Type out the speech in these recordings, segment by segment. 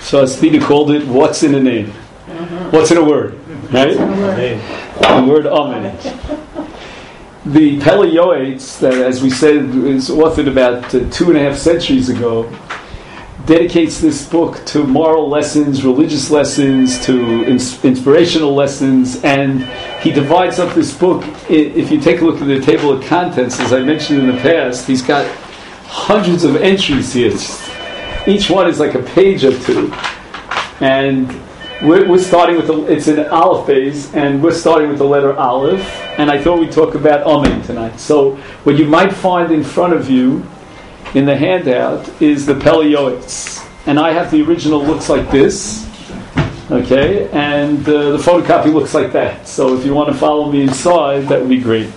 So as Peter called it, what's in a name? What's in a word? Right? The word Amen. The Pele Yoetz, that as we said is authored about 2.5 centuries ago, dedicates this book to moral lessons, religious lessons, to inspirational lessons, and he divides up this book. If you take a look at the table of contents, as I mentioned in the past, he's got hundreds of entries here. Each one is like a page or two, and we're starting with it's an Aleph base, and we're starting with the letter Aleph, and I thought we'd talk about Amen tonight. So what you might find in front of you in the handout is the Pele Yoetz, and I have the original, looks like this, okay, and the photocopy looks like that. So if you want to follow me inside, that would be great.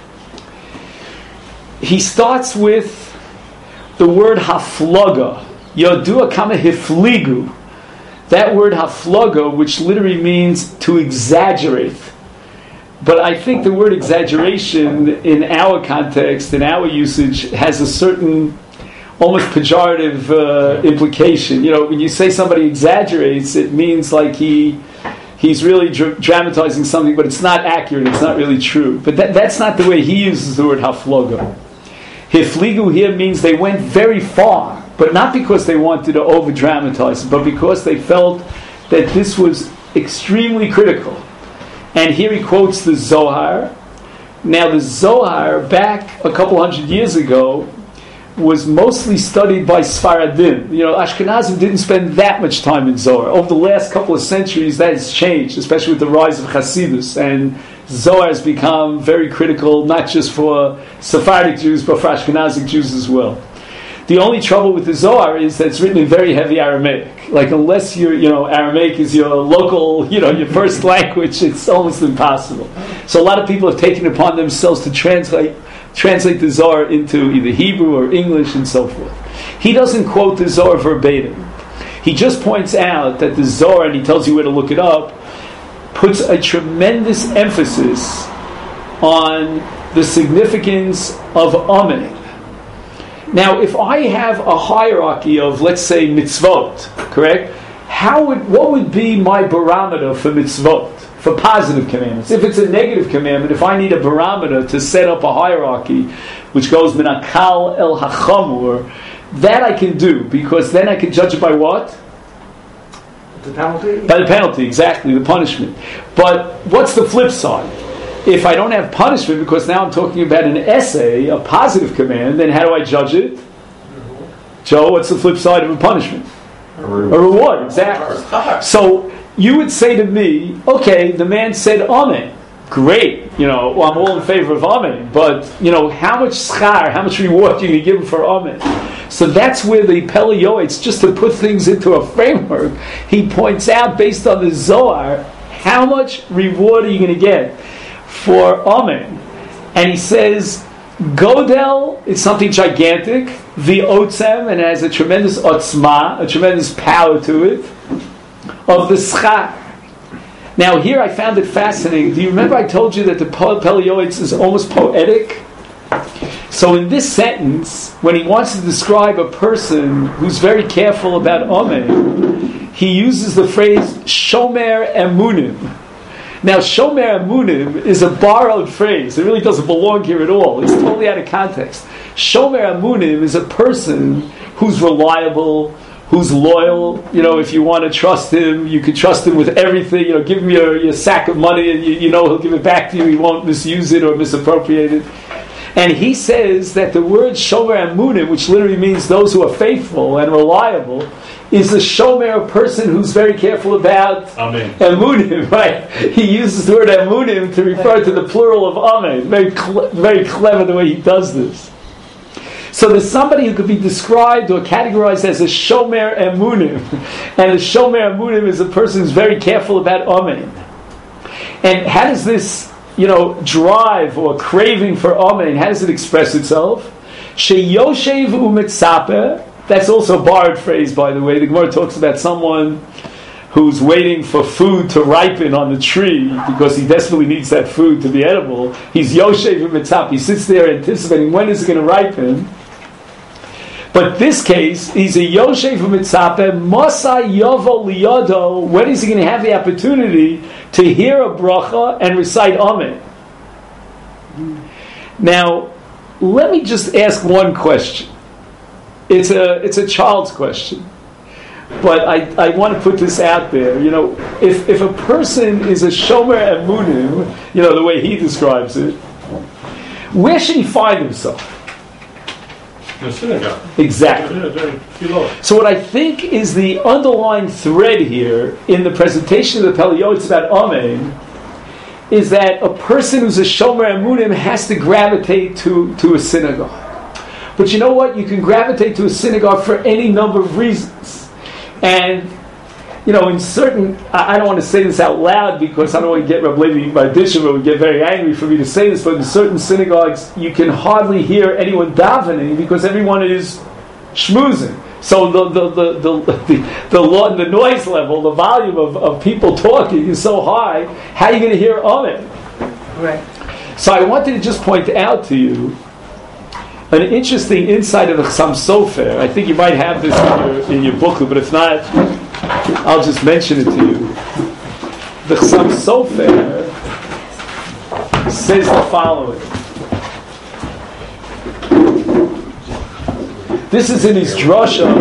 He starts with the word haflaga, yodua kama hifligu. That word haflaga, which literally means to exaggerate. But I think the word exaggeration in our context, in our usage, has a certain almost pejorative implication. You know, when you say somebody exaggerates, it means like he's really dramatizing something, but it's not accurate, it's not really true. But that's not the way he uses the word haflaga. Hifligu here means they went very far, but not because they wanted to over-dramatize it, but because they felt that this was extremely critical. And here he quotes the Zohar. Now the Zohar, back a couple hundred years ago, was mostly studied by Sfaradim. You know, Ashkenazim didn't spend that much time in Zohar. Over the last couple of centuries, that has changed, especially with the rise of Hasidus. And Zohar has become very critical, not just for Sephardic Jews, but for Ashkenazic Jews as well. The only trouble with the Zohar is that it's written in very heavy Aramaic. Like, unless Aramaic is your local, your first language, it's almost impossible. So a lot of people have taken it upon themselves to translate the Zohar into either Hebrew or English and so forth. He doesn't quote the Zohar verbatim. He just points out that the Zohar, and he tells you where to look it up, puts a tremendous emphasis on the significance of Amen. Now, if I have a hierarchy of, let's say, mitzvot, correct? What would be my barometer for mitzvot, for positive commandments? If it's a negative commandment, if I need a barometer to set up a hierarchy, which goes min hakal el hachamur, that I can do, because then I can judge it by what? The penalty? By the penalty, exactly, the punishment. But what's the flip side? If I don't have punishment, because now I'm talking about an essay, a positive command, then how do I judge it? Joe, what's the flip side of a punishment? A reward, exactly. So you would say to me, okay, the man said Amen. Great, I'm all in favor of Amen. But, how much schar, how much reward are you going to give him for Amen? So that's where the Pele Yoetz, just to put things into a framework, he points out, based on the Zohar, how much reward are you going to get for Amen. And he says, Godel is something gigantic, the Otzem, and it has a tremendous otzma, a tremendous power to it, of the schar. Now here I found it fascinating. Do you remember I told you that the Pele Yoetz is almost poetic? So in this sentence, when he wants to describe a person who's very careful about Amen, he uses the phrase Shomer Emunim. Now, Shomer Emunim is a borrowed phrase. It really doesn't belong here at all. It's totally out of context. Shomer Emunim is a person who's reliable, who's loyal. If you want to trust him, you can trust him with everything. Give him your sack of money and he'll give it back to you. He won't misuse it or misappropriate it. And he says that the word Shomer Emunim, which literally means those who are faithful and reliable, is a shomer, a person who's very careful about emunim, right? He uses the word emunim to refer to the plural of amen. Very clever the way he does this. So there's somebody who could be described or categorized as a shomer emunim, and a shomer emunim is a person who's very careful about amen. And how does this, drive or craving for amen, how does it express itself? Sheyoshev umetzaper. That's also a borrowed phrase, by the way. The Gemara talks about someone who's waiting for food to ripen on the tree because he desperately needs that food to be edible. He's Yoshev Mitzap. He sits there anticipating when is it going to ripen. But this case, he's a Yosef Mitzapeh, Masa Yovo Liyodo. When is he going to have the opportunity to hear a bracha and recite Amen? Now, let me just ask one question. It's a child's question, but I want to put this out there. If a person is a Shomer Emunim, the way he describes it, where should he find himself? The synagogue. Exactly. So what I think is the underlying thread here in the presentation of the Peliyotes about Amen is that a person who's a Shomer Emunim has to gravitate to a synagogue. But you know what? You can gravitate to a synagogue for any number of reasons. And, in certain... I don't want to say this out loud because I don't want to get Rabbi Levi Bardishev would get very angry for me to say this, but in certain synagogues you can hardly hear anyone davening because everyone is schmoozing. So the noise level, the volume of people talking is so high. How are you going to hear Amen? Right. So I wanted to just point out to you an interesting insight of the Chassam Sofer. I think you might have this in your booklet, but if not, I'll just mention it to you. The Chassam Sofer says the following. This is in his drasha.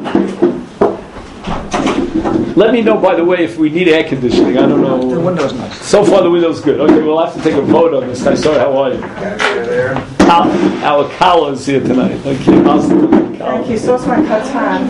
Let me know, by the way, if we need air conditioning. I don't know. The window's nice. So far, the window's good. Okay, we'll have to take a vote on this. Sorry, how are you? Our Kala is here tonight. Okay, Thank you. So it's my katan.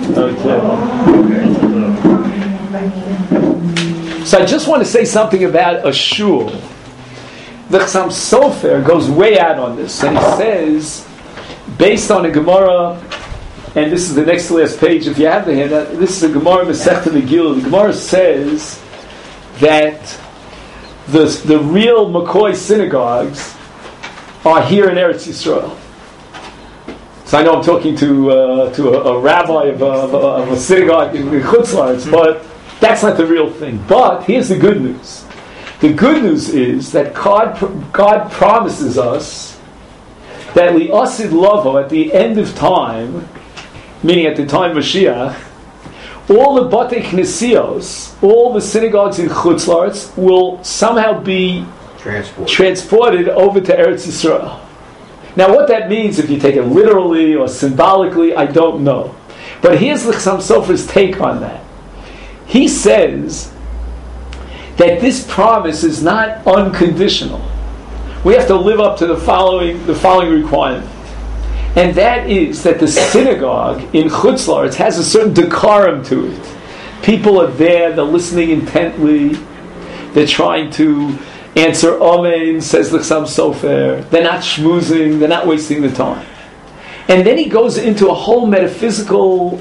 Okay. So I just want to say something about a shul. The Chassam Sofer goes way out on this, and he says, based on a Gemara, and this is the next to last page, if you have the hand, this is a Gemara Masechta Megillah. The Gemara says that the real McCoy synagogues are here in Eretz Yisrael. So I know I'm talking to a rabbi of a synagogue in Chutz La'aretz, but that's not the real thing. But here's the good news. The good news is that God promises us that li'asid lavo, at the end of time, meaning at the time of Mashiach, all the Batei Knesios, all the synagogues in Chutz La'aretz will somehow be transported over to Eretz Yisrael. Now what that means, if you take it literally or symbolically, I don't know. But here's the Chassam Sofer's take on that. He says that this promise is not unconditional. We have to live up to the following requirement. And that is that the synagogue in Chutz La'aretz has a certain decorum to it. People are there, they're listening intently, they're trying to answer Amen, says the Chassam Sofer. They're not schmoozing, they're not wasting the time. And then he goes into a whole metaphysical,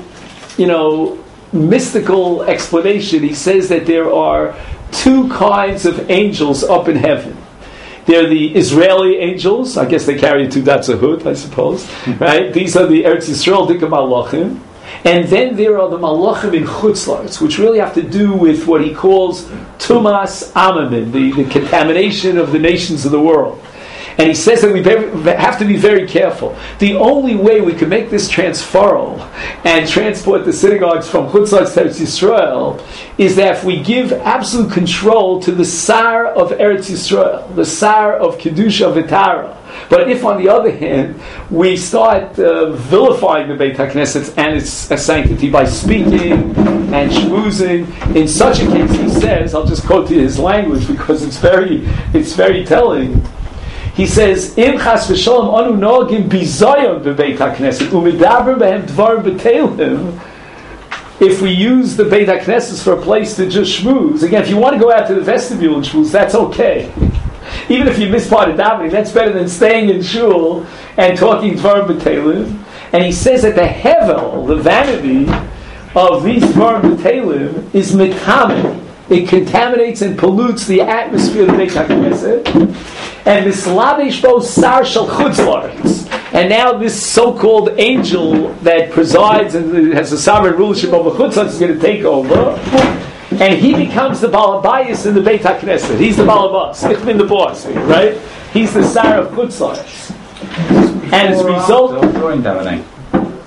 mystical explanation. He says that there are two kinds of angels up in heaven. They're the Israeli angels. I guess they carry two dots of hood, I suppose. Right? These are the Eretz Yisrael Dika Malachim. And then there are the Malachim in Chutz La'aretz, which really have to do with what he calls Tumas Amamin, the contamination of the nations of the world. And he says that we have to be very careful. The only way we can make this transferal and transport the synagogues from Chutz La'aretz to Eretz Yisrael is that if we give absolute control to the Sar of Eretz Yisrael, the Sar of Kedusha V'Tara. But if, on the other hand, we start vilifying the Beit HaKnesset and its sanctity by speaking and schmoozing, in such a case, he says, I'll just quote to you his language because it's very telling. He says, "Im chas v'sholom anu nogim bizayon b'Beit HaKnesset u'medaber b'hem dvar b'teilim." If we use the Beit HaKnesset for a place to just schmooze, again, if you want to go out to the vestibule and schmooze, that's okay. Even if you miss part of davening, that's better than staying in shul and talking dvar b'teilim. And he says that the hevel, the vanity of these dvar b'teilim, is mitamen. It contaminates and pollutes the atmosphere of the Beit HaKnesset. And mislavish bo sar shel Chutz La'aretz. And now this so-called angel that presides and has a sovereign rulership over Chutz La'aretz is going to take over. And he becomes the Balabayas in the Beit HaKnesset. He's the Balabas. Ich bin the boss, right? He's the Sar of Chutz La'aretz. And as a result...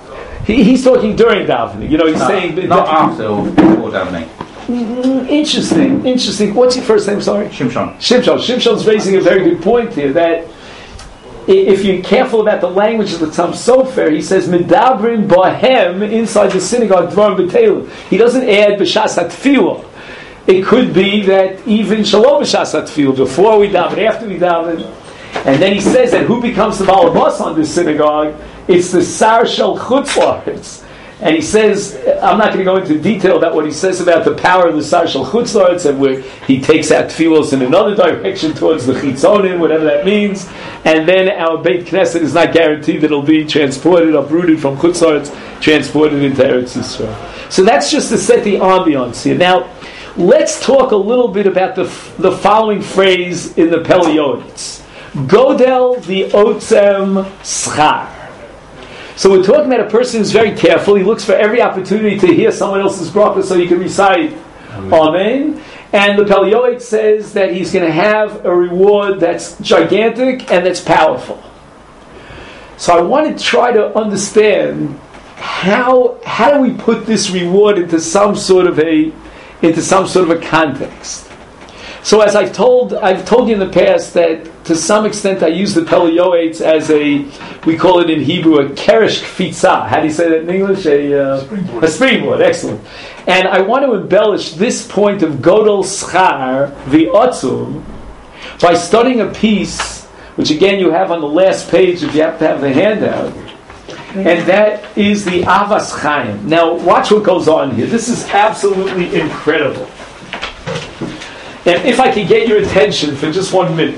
He's talking during davening. He's saying not after or before davening. Interesting. What's your first name? Sorry, Shimshon. Shimshon's raising a very good point here. That if you're careful about the language of the Tzam Sofer, he says medabrin bahem inside the synagogue dvar b'teilim. He doesn't add b'shas hatfilah. It could be that even shalom b'shas hatfilah, before we daven, after we daven, and then he says that who becomes the balabas on this synagogue? It's the sar shel chutz la'aretz. And he says, I'm not going to go into detail about what he says about the power of the Sar Shel Chutz La'aretz, and where he takes out tefillos in another direction towards the Chitzonim, whatever that means. And then our Beit Knesset is not guaranteed that it'll be transported, uprooted from Chutz La'aretz, transported into Eretz Yisrael. So that's just to set the ambiance here. Now, let's talk a little bit about the following phrase in the Pele Yoetz. Godel v'otzem schar. So we're talking about a person who's very careful. He looks for every opportunity to hear someone else's bracha so he can recite Amen. And the Pele Yoetz says that he's going to have a reward that's gigantic and that's powerful. So I want to try to understand how do we put this reward into some sort of a context. So as I've told you in the past that to some extent I use the Pele Yoetz as we call it in Hebrew, a keresh kfitza. How do you say that in English? A springboard. Excellent. And I want to embellish this point of Godel Schar v'otzum by studying a piece, which again you have on the last page if you have to have the handout, and that is the Avas Chaim. Now watch what goes on here. This is absolutely incredible. And if I could get your attention for just 1 minute.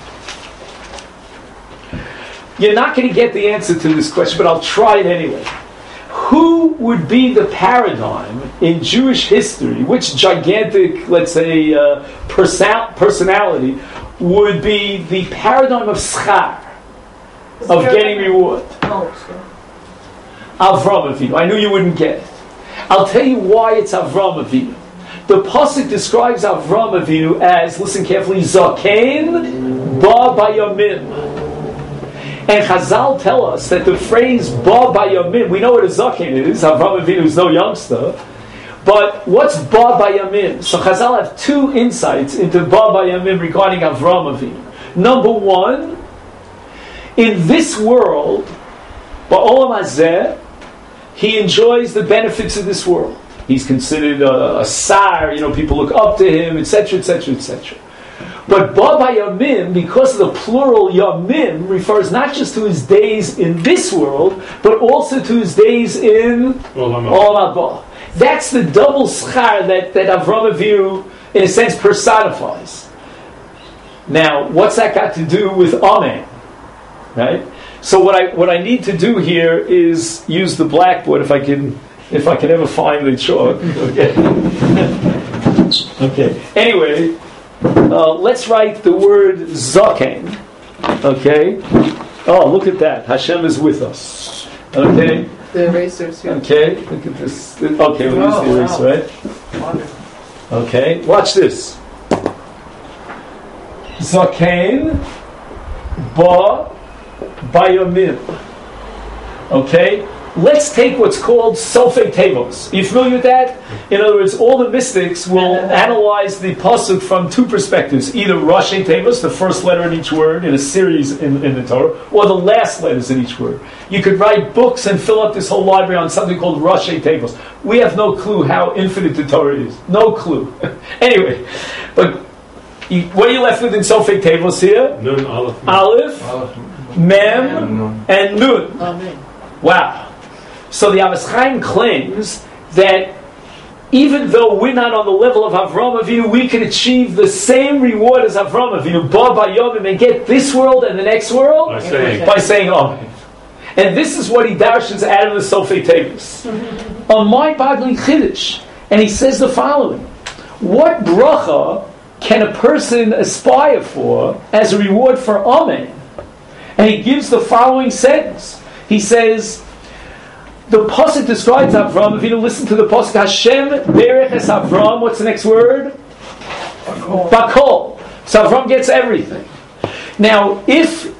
You're not going to get the answer to this question, but I'll try it anyway. Who would be the paradigm in Jewish history, which gigantic, let's say, personality would be the paradigm of schar, of getting reward? Avram Avinu. I knew you wouldn't get it. I'll tell you why it's Avram Avinu. The Pasuk describes Avram Avinu as, listen carefully, Zakein Ba Bayamim. And Chazal tell us that the phrase Ba Bayamim, we know what a Zakein is. Avram Avinu is no youngster. But what's Ba Bayamim? So Chazal have two insights into Ba Bayamim regarding Avram Avinu. Number one, in this world, Ba'olam Hazeh, he enjoys the benefits of this world. He's considered a sar, people look up to him, etc., etc., etc. But Ba Bayamim, because of the plural Yamim, refers not just to his days in this world, but also to his days in Olam Haba. That's the double schar that Avram Avinu, in a sense, personifies. Now, what's that got to do with Amen? Right? So what I need to do here is use the blackboard if I can ever find the chalk. Okay. Anyway, let's write the word Zaken. Okay. Oh, look at that. Hashem is with us. Okay. The erasers here. Okay. Look at this. Okay, we'll use the eraser, right? Wonderful. Okay. Watch this. Zaken Ba Bayamim. Okay? Let's take what's called Sofei Tevos. Are you familiar with that? In other words, all the mystics will analyze the pasuk from two perspectives. Either Rashi Tevos, the first letter in each word, in a series in the Torah, or the last letters in each word. You could write books and fill up this whole library on something called Rashi Tevos. We have no clue how infinite the Torah is. No clue. Anyway, but what are you left with in Sofei Tevos here? Nun, Aleph, Mem, and Nun. Amen. Wow. So the Avas Chaim claims that even though we're not on the level of Avram Avinu, we can achieve the same reward as Avram Avinu, Ba Bayomim, and get this world and the next world by saying Amen. And this is what he darshans out of the Sofei Tevos. A mind-boggling chiddush. And he says the following: what bracha can a person aspire for as a reward for Amen? And he gives the following sentence. He says, the pasuk describes Avram. If you listen to the pasuk, Hashem berech es Avram. What's the next word? Bakol. So Avram gets everything. Now, if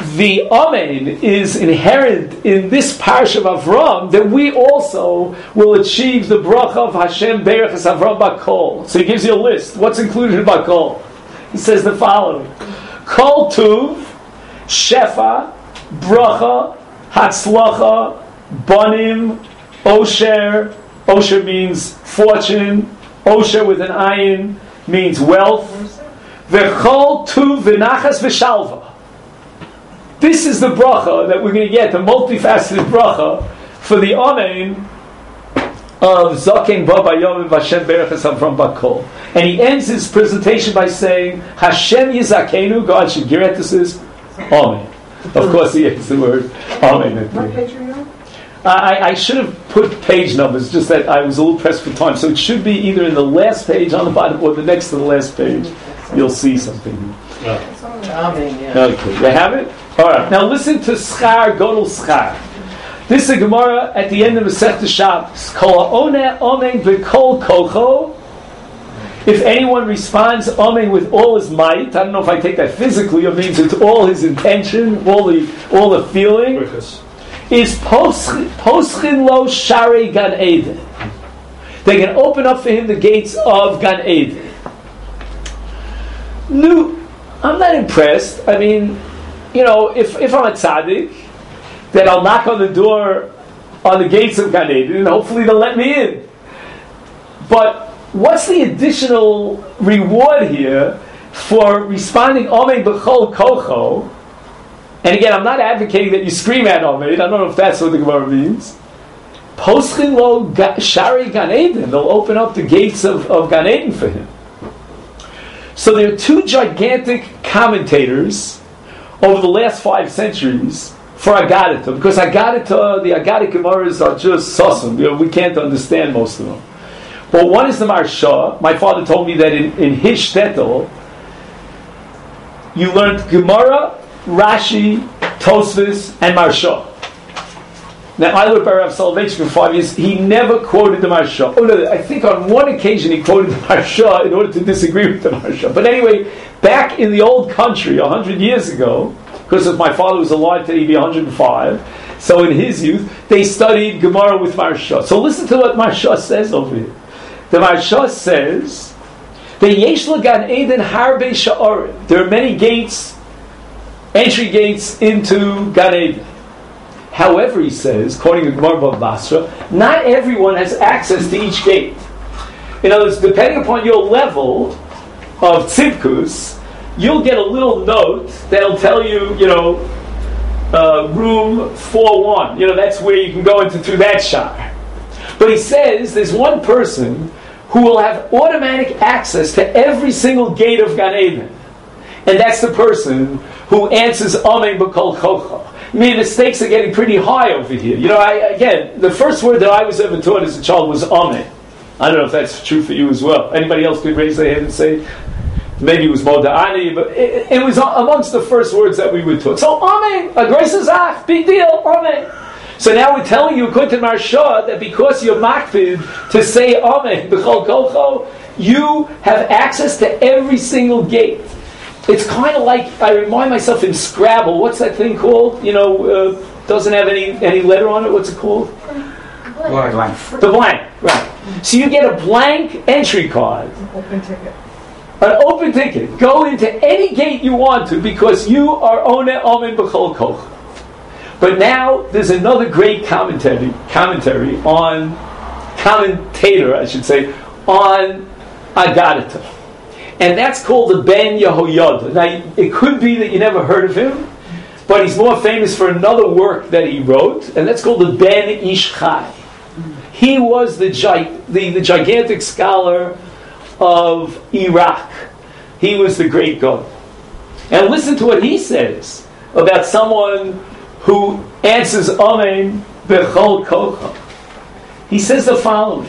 the Amen is inherent in this parsha of Avram, then we also will achieve the bracha of Hashem Berech Es Avram Bakol. So he gives you a list. What's included in Bakol? He says the following: Kol Tuv, Shefa, Bracha, Hatzlacha, Banim, Osher. Osher means fortune. Osher with an ayin means wealth. V'chol Tuv v'nachas v'shalva. This is the bracha that we're going to get, the multifaceted bracha for the Amen of Zaken Ba Bayom Vashem Berech Es Avram Bakol. And he ends his presentation by saying, Hashem Yizakenu, God should grant us his Amen. Of course he ends the word Amen. What page are you on? I should have put page numbers, just that I was a little pressed for time. So it should be either in the last page on the bottom or the next to the last page. You'll see something. Amen, yeah. Okay, you have it? Alright, now listen to Schar Godel Schar. This is a Gemara at the end of Masechta Shabbos. Kol ha'oneh amen v'kol kocho. If anyone responds amen with all his might, I don't know if I take that physically, or means it's all his intention, all the feeling, is poschin lo shari Gan Eden. They can open up for him the gates of Gan Eden. No, I'm not impressed. I mean, if I'm a tzaddik, then I'll knock on the door, on the gates of Gan Eden, and hopefully they'll let me in. But what's the additional reward here for responding Amen b'chol kocho? And again, I'm not advocating that you scream at Amen. I don't know if that's what the Gemara means. Poschin lo shari Gan Eden. They'll open up the gates of Gan Eden for him. So there are two gigantic commentators over the last 5 centuries for Agadita, because the Agadic Gemaras are just sussum. We can't understand most of them. But one is the Marsha. My father told me that in his shtetl, you learned Gemara, Rashi, Tosfos, and Marsha. Now, I lived by Rav Soloveitchik for 5 years. He never quoted the Marsha. Oh no, I think on one occasion he quoted the Marsha in order to disagree with the Marsha. But anyway, back in the old country, 100 years ago, because if my father was alive today, he'd be 105. So in his youth, they studied Gemara with Marsha. So listen to what Marsha says over here. The Marsha says, "Yesh Gan Eden harbe sha'arim." There are many gates, entry gates into Gan Eden. However, he says, quoting the Gemara Bava Basra, not everyone has access to each gate. In other words, depending upon your level of tzidkus, you'll get a little note that'll tell you, room 4-1. That's where you can go into through that shire. But he says there's one person who will have automatic access to every single gate of Gan Eden. And that's the person who answers Amen b'kol chocha. I mean, the stakes are getting pretty high over here. The first word that I was ever taught as a child was Amen. I don't know if that's true for you as well. Anybody else could raise their hand and say, maybe it was Moda'ani, but it was amongst the first words that we were taught. So Amen, a grace is big deal, Amen. So now we're telling you, according to Marsha, that because you're makpid to say Amen, b'chol kocho, you have access to every single gate. It's kind of like, I remind myself in Scrabble, what's that thing called? Doesn't have any letter on it, what's it called? Blank. The blank, right. So you get a blank entry card. Open ticket. An open ticket. Go into any gate you want to because you are Oneh Amen b'chol kocho. But now there's another great commentator, on Agadita. And that's called the Ben Yehoyada. Now, it could be that you never heard of him, but he's more famous for another work that he wrote, and that's called the Ben Ish Chai. He was the gigantic scholar of Iraq. He was the great God. And listen to what he says about someone who answers Amen b'chol kocha. He says the following.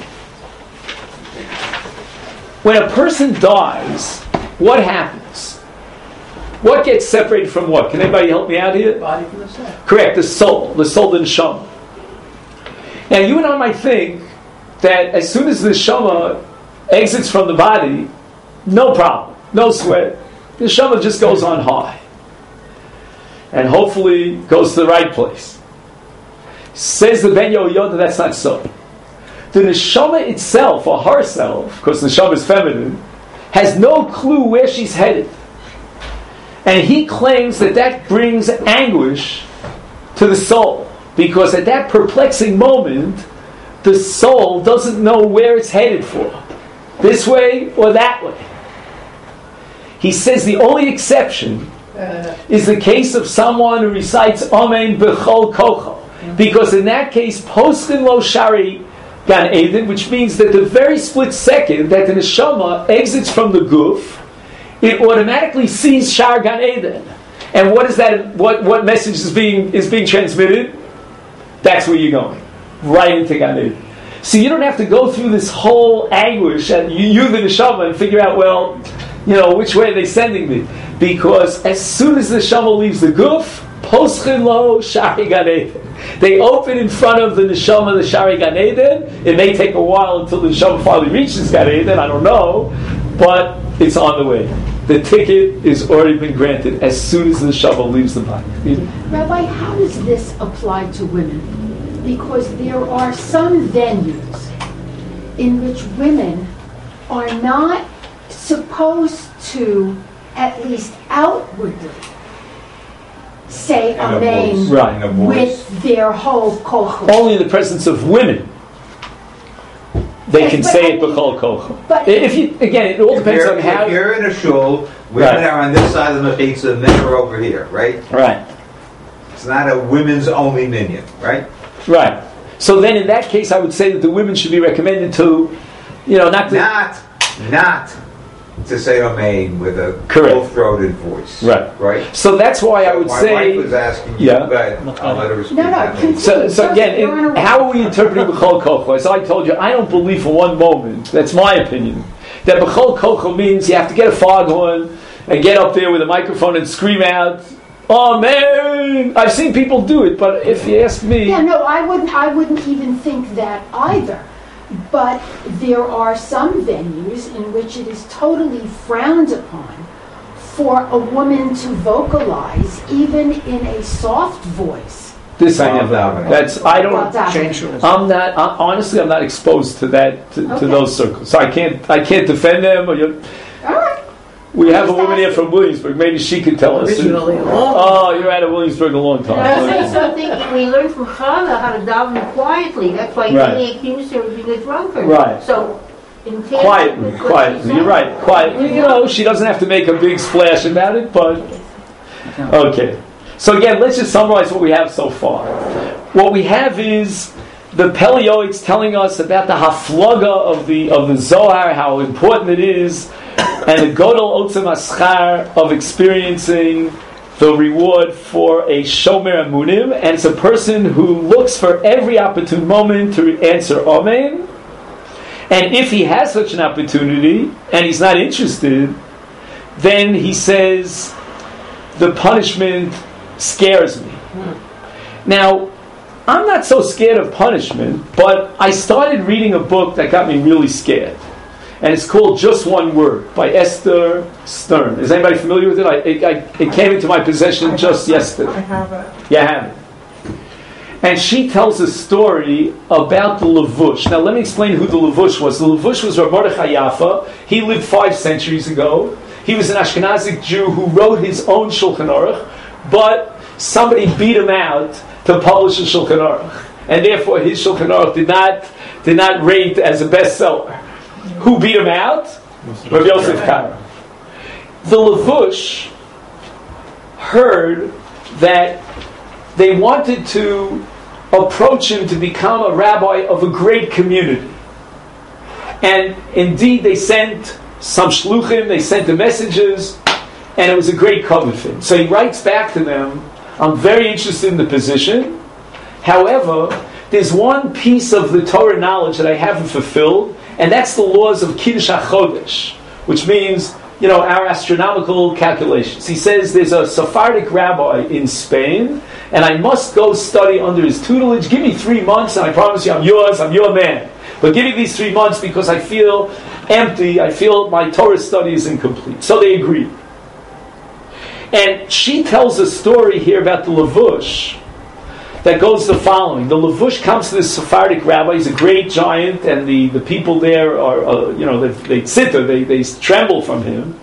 When a person dies, what happens? What gets separated from what? Can anybody help me out here? Body from the soul. Correct, the soul, the neshama. Now you and I might think that as soon as the neshama exits from the body, no problem, no sweat. The neshama just goes on high. and hopefully goes to the right place. Says the Ben Yehoyada, that's not so. The neshama itself, or herself, because the neshama is feminine, has no clue where she's headed. And he claims that brings anguish to the soul, because at that perplexing moment, the soul doesn't know where it's headed for, this way or that way. He says the only exception is the case of someone who recites Amen B'chol Kocho, because in that case, Postin Lo Shari Gan Eden, which means that the very split second that the neshama exits from the guf, it automatically sees Shar Gan Eden. And what is that? What message is being transmitted? That's where you're going, right into Gan Eden. So you don't have to go through this whole anguish and you the neshama and figure out, well, which way are they sending me? Because as soon as the neshama leaves the guf, Poschin Lo Shari Gan Eden. They open in front of the neshama, the Shari Gan Eden. It may take a while until the neshama finally reaches Gan Eden, I don't know, but it's on the way. The ticket has already been granted as soon as the neshama leaves the body. Rabbi, how does this apply to women? Because there are some venues in which women are not supposed to, at least outwardly, say Amen with their whole kochel. Only in the presence of women they can say it b'chol kochel. But it all depends on how. If you're in a shul, women are on this side of the mechitza and men are over here, right? Right. It's not a women's only minyan, right? Right. So then, in that case, I would say that the women should be recommended to, not to say Amen with a full-throated voice. Right. So that's why I would say. My wife was asking you, but I'll let her speak. So again, how are we interpreting B'chol Kocho? As I told you, I don't believe for one moment, that's my opinion, that B'chol Kocho means you have to get a foghorn and get up there with a microphone and scream out, Amen! I've seen people do it, but if you ask me... Yeah, no, I wouldn't even think that either. But there are some venues in which it is totally frowned upon for a woman to vocalize, even in a soft voice. This I never. Honestly, I'm not exposed to that, to those circles. So I can't defend them. All right. We have a woman here from Williamsburg. Maybe she could tell us. You're out of Williamsburg a long time. I'll say something that we learned from Chana, how to daven quietly. That's why he accused her of being a drunkard. Right. So, quietly. You're right. Quietly. She doesn't have to make a big splash about it, but... Okay. So again, let's just summarize what we have so far. What we have is the Pelioids telling us about the haflaga of the Zohar, how important it is, and the Godel Otzem Aschar of experiencing the reward for a Shomer Amunim, and it's a person who looks for every opportune moment to answer Amen. And if he has such an opportunity, and he's not interested, then he says, the punishment scares me. Now, I'm not so scared of punishment, but I started reading a book that got me really scared. And it's called Just One Word by Esther Stern. Is anybody familiar with it? It came into my possession just yesterday. I have it. Yeah, I have it. And she tells a story about the Levush. Now, let me explain who the Levush was. The Levush was Rav Mordechai Yaffa. He lived 5 centuries ago. He was an Ashkenazic Jew who wrote his own Shulchan Aruch, but somebody beat him out to publish a Shulchan Aruch. And therefore, his Shulchan Aruch did not rate as a bestseller. Who beat him out? Rav Yosef Karo. The Levush heard that they wanted to approach him to become a rabbi of a great community. And indeed, they sent some shluchim, they sent the messages, and it was a great covet for him. So he writes back to them, I'm very interested in the position. However, there's one piece of the Torah knowledge that I haven't fulfilled, and that's the laws of Kiddush HaChodesh, which means, our astronomical calculations. He says there's a Sephardic rabbi in Spain, and I must go study under his tutelage. Give me 3 months, and I promise you I'm yours, I'm your man. But give me these 3 months because I feel empty, I feel my Torah study is incomplete. So they agreed. And she tells a story here about the Lavush that goes the following. The Lavush comes to this Sephardic rabbi. He's a great giant, and the people there are, they sit there, they tremble from him.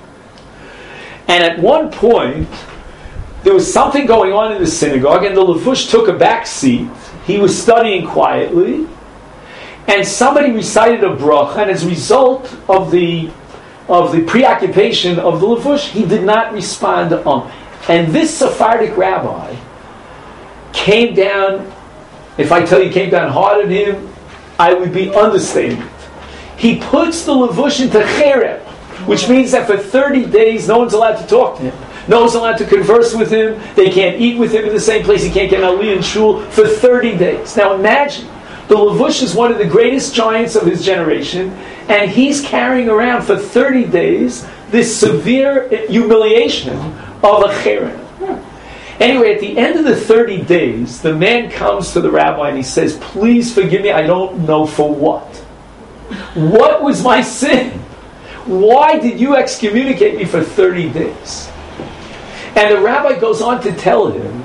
And at one point, there was something going on in the synagogue, and the Lavush took a back seat. He was studying quietly, and somebody recited a bracha, and as a result of the preoccupation of the Lavush, he did not respond to And this Sephardic rabbi came down, if I tell you came down hard on him, I would be understating it. He puts the Lavush into cherem, which means that for 30 days no one's allowed to talk to him. No one's allowed to converse with him. They can't eat with him in the same place. He can't get an aliyah in shul for 30 days. Now imagine, the Lavush is one of the greatest giants of his generation, and he's carrying around for 30 days this severe humiliation of a cherem. Anyway, at the end of the 30 days, the man comes to the rabbi and he says, please forgive me, I don't know for what. What was my sin? Why did you excommunicate me for 30 days? And the rabbi goes on to tell him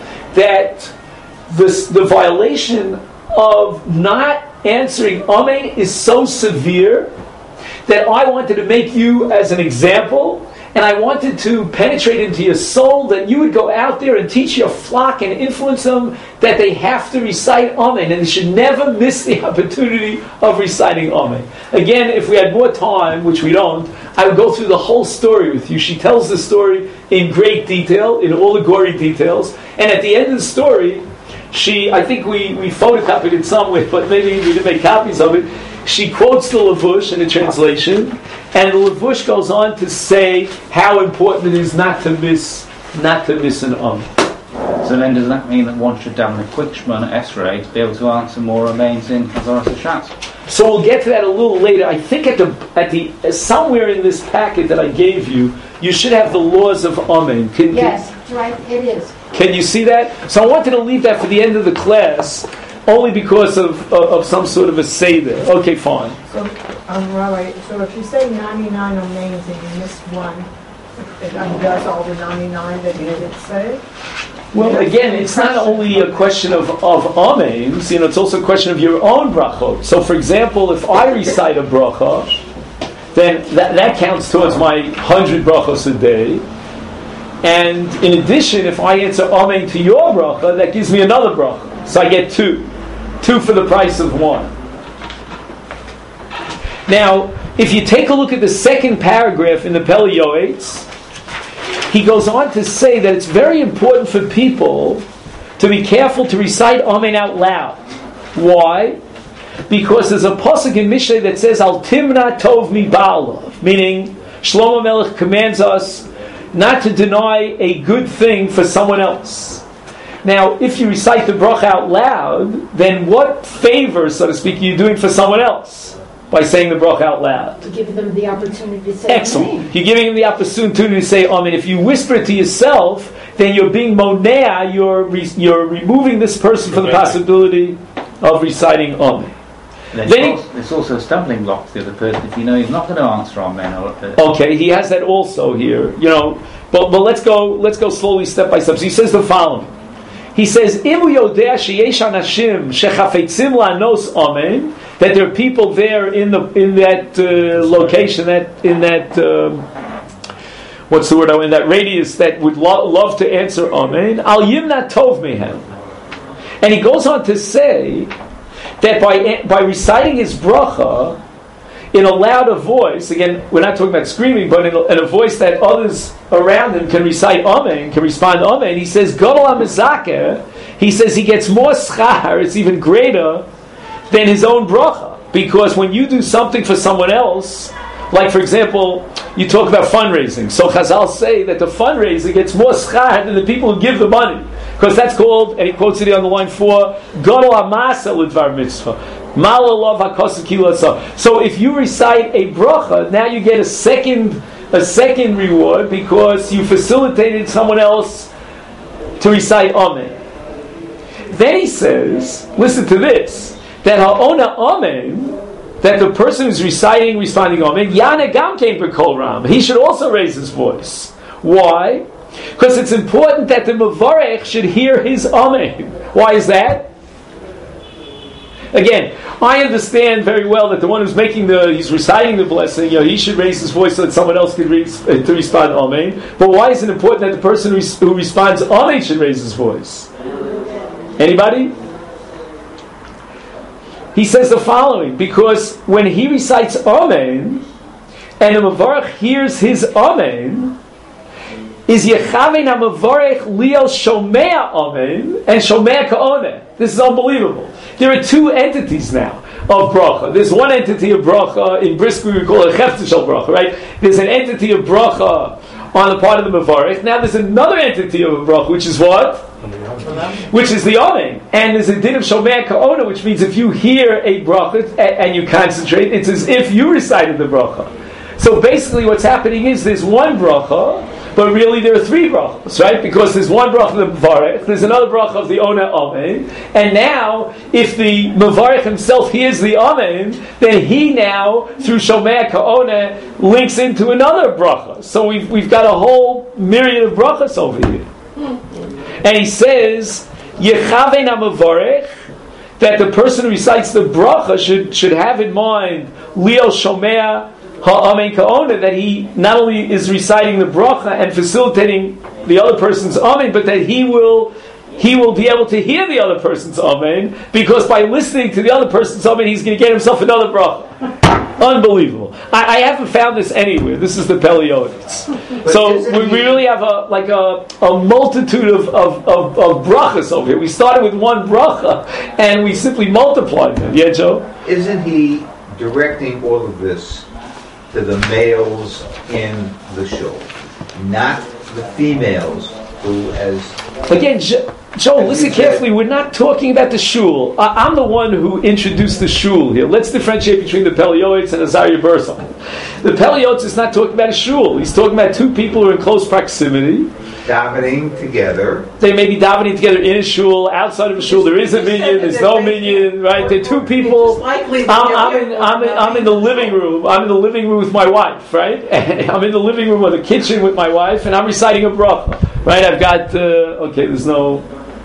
that the violation of not answering Amen is so severe that I wanted to make you as an example, and I wanted to penetrate into your soul that you would go out there and teach your flock and influence them that they have to recite Amen, and they should never miss the opportunity of reciting Amen. Again, if we had more time, which we don't, I would go through the whole story with you. She tells the story in great detail, in all the gory details, and at the end of the story, I think we photocopied it somewhere, but maybe we didn't make copies of it. She quotes the Lavush in the translation, and the Lavush goes on to say how important it is not to miss an Amen. So then does that mean that one should daven a quick Shemona Esrei to be able to answer more Amens in Chazaras HaShatz? So we'll get to that a little later. I think at the somewhere in this packet that I gave you, you should have the laws of Amen. Yes, right, it is. Can you see that? So I wanted to leave that for the end of the class, only because of some sort of a seder. Okay, fine. So, Rabbi, so if you say 99 Amens and you miss one, it undoes all the 99 that you did say? Well, again, it's not only a question of amens, it's also a question of your own brachot. So, for example, if I recite a bracha, then that counts towards my 100 brachos a day. And in addition, if I answer amen to your bracha, that gives me another bracha. So I get two for the price of one. Now, if you take a look at the second paragraph in the Pele Yoetz, he goes on to say that it's very important for people to be careful to recite Amen out loud. Why? Because there's a pasuk in Mishlei that says, Al timna tov mi ba'alav, meaning Shlomo Melech commands us not to deny a good thing for someone else. Now, if you recite the bracha out loud, then what favor, so to speak, are you doing for someone else by saying the bracha out loud? To give them the opportunity to say Excellent. Amen. You're giving them the opportunity to say Amen. If you whisper it to yourself, then you're being monea, you're removing this person from the possibility of reciting Amen. It's also a stumbling block to the person if you know he's not going to answer Amen. Okay, he has that also here. But let's go slowly, step by step. So he says the following. He says, "Imu yodea sheyesh anashim shechafetzim lanos Amen." That there are people there in that location, in that radius that would love to answer Amen. Al yimna tov mehem. And he goes on to say that by reciting his bracha in a louder voice, again, we're not talking about screaming, but in a voice that others around him can recite Amen, can respond Amen, he says, Gadol HaMezaker, he says he gets more schar, it's even greater than his own bracha. Because when you do something for someone else, like for example, you talk about fundraising. So Chazal say that the fundraiser gets more schar than the people who give the money. Because that's called, and he quotes it on the line 4, Gadol HaMasa L'Dvar Mitzvah. So if you recite a bracha, now you get a second reward because you facilitated someone else to recite Amen. Then he says, listen to this, that ha'ona Amen, that the person who's responding Amen, Yana Gam Kein B'Kol Ram, he should also raise his voice. Why? Because it's important that the Mevarech should hear his Amen. Why is that? Again, I understand very well that the one who's he's reciting the blessing, he should raise his voice so that someone else can to respond Amen. But why is it important that the person who responds Amen should raise his voice? Anybody? He says the following, because when he recites Amen, and the Mevarech hears his Amen, is Yechavein HaMevarech Liel Shomea Amen and Shomea Ka'oneh. This is unbelievable. There are two entities now of bracha. There's one entity of bracha, in Brisker we call it Chefta Shel Bracha, right? There's an entity of bracha on the part of the Mevarech. Now there's another entity of bracha, which is what? Which is the Amen. And there's a din of Shomea Ka'oneh, which means if you hear a bracha and you concentrate, it's as if you recited the bracha. So basically what's happening is there's one bracha, but really there are three brachas, right? Because there's one bracha of the Mevarech, there's another bracha of the Ona Amen, and now, if the Mevarech himself hears the Amen, then he now, through Shomea Ka'oneh, links into another bracha. So we've got a whole myriad of brachas over here. And he says, Yechavein HaMevarech, that the person who recites the bracha should have in mind, Leo Shomea Ha'amen Ka'oneh, that he not only is reciting the bracha and facilitating the other person's amen, but that he will be able to hear the other person's amen, because by listening to the other person's amen, he's going to get himself another bracha. Unbelievable. I haven't found this anywhere. This is the Peleiotes. So we really have a multitude of brachas over here. We started with one bracha and we simply multiplied them. Yeah, Joe? Isn't he directing all of this to the males in the shul, not the females who, as... Again, Joe, listen carefully. We're not talking about the shul. I'm the one who introduced the shul here. Let's differentiate between the Peleiotes and Azariah Bursar. The Peleiotes is not talking about a shul. He's talking about two people who are in close proximity, davening together. They may be davening together in a shul, outside of a shul. There is a minyan, there's no minyan, right? They're two people. I'm in the living room. I'm in the living room with my wife, right? And I'm in the living room or the kitchen with my wife, and I'm reciting a bracha, right? I've got there's no.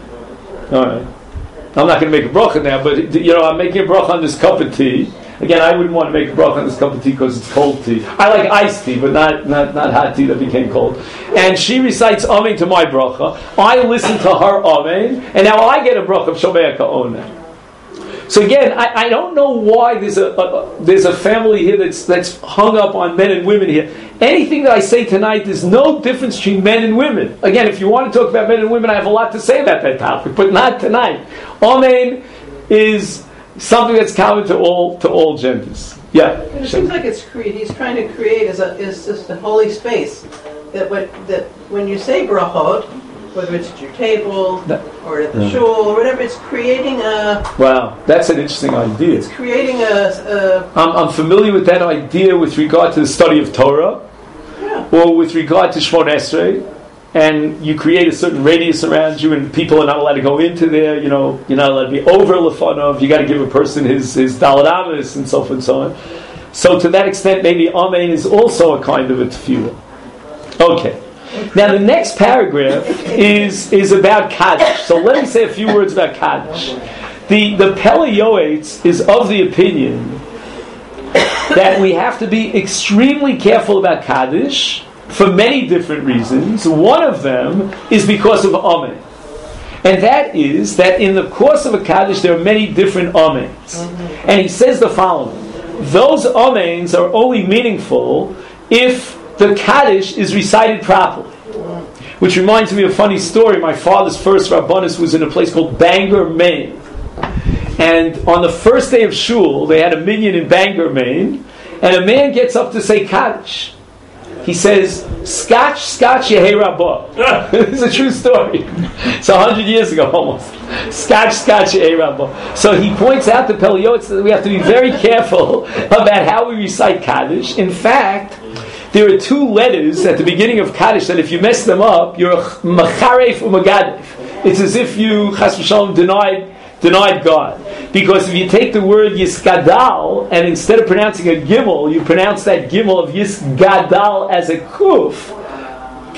All right. I'm not going to make a bracha now, but I'm making a bracha on this cup of tea. Again, I wouldn't want to make a bracha on this cup of tea because it's cold tea. I like iced tea, but not hot tea that became cold. And she recites Amen to my bracha. I listen to her Amen, and now I get a bracha of Shomea Ka'oneh. So again, I don't know why there's a family here that's hung up on men and women here. Anything that I say tonight, there's no difference between men and women. Again, if you want to talk about men and women, I have a lot to say about that topic, but not tonight. Amen is something that's common to all genders. Yeah. It seems like he's trying to create is just a holy space that when you say brachot, whether it's at your table or at the shul or whatever, it's creating a... Wow, that's an interesting idea. It's creating a... I'm familiar with that idea with regard to the study of Torah, or with regard to Shmon Esrei, and you create a certain radius around you, and people are not allowed to go into there. You're not allowed to be over lefanov. You got to give a person his daled amos and so forth and so on. So to that extent, maybe Amen is also a kind of a tefillah. Okay. Now the next paragraph is about Kaddish. So let me say a few words about Kaddish. The Peleiotes is of the opinion that we have to be extremely careful about Kaddish for many different reasons. One of them is because of Amen. And that is that in the course of a Kaddish there are many different Amens. And he says the following: those Amens are only meaningful if the Kaddish is recited properly. Which reminds me of a funny story. My father's first Rabbanus was in a place called Bangor, Maine. And on the first day of Shul, they had a minyan in Bangor, Maine, and a man gets up to say Kaddish. He says, Scotch, Yehei Rabbah. This is a true story. It's 100 years ago almost. Scotch, Yehei Rabbah. So he points out to Peleiotes that we have to be very careful about how we recite Kaddish. In fact, there are two letters at the beginning of Kaddish that if you mess them up, you're a macharef u'magadef. It's as if you, chas v'shalom, denied God. Because if you take the word Yisgadal, and instead of pronouncing a gimel, you pronounce that gimel of Yisgadal as a kuf,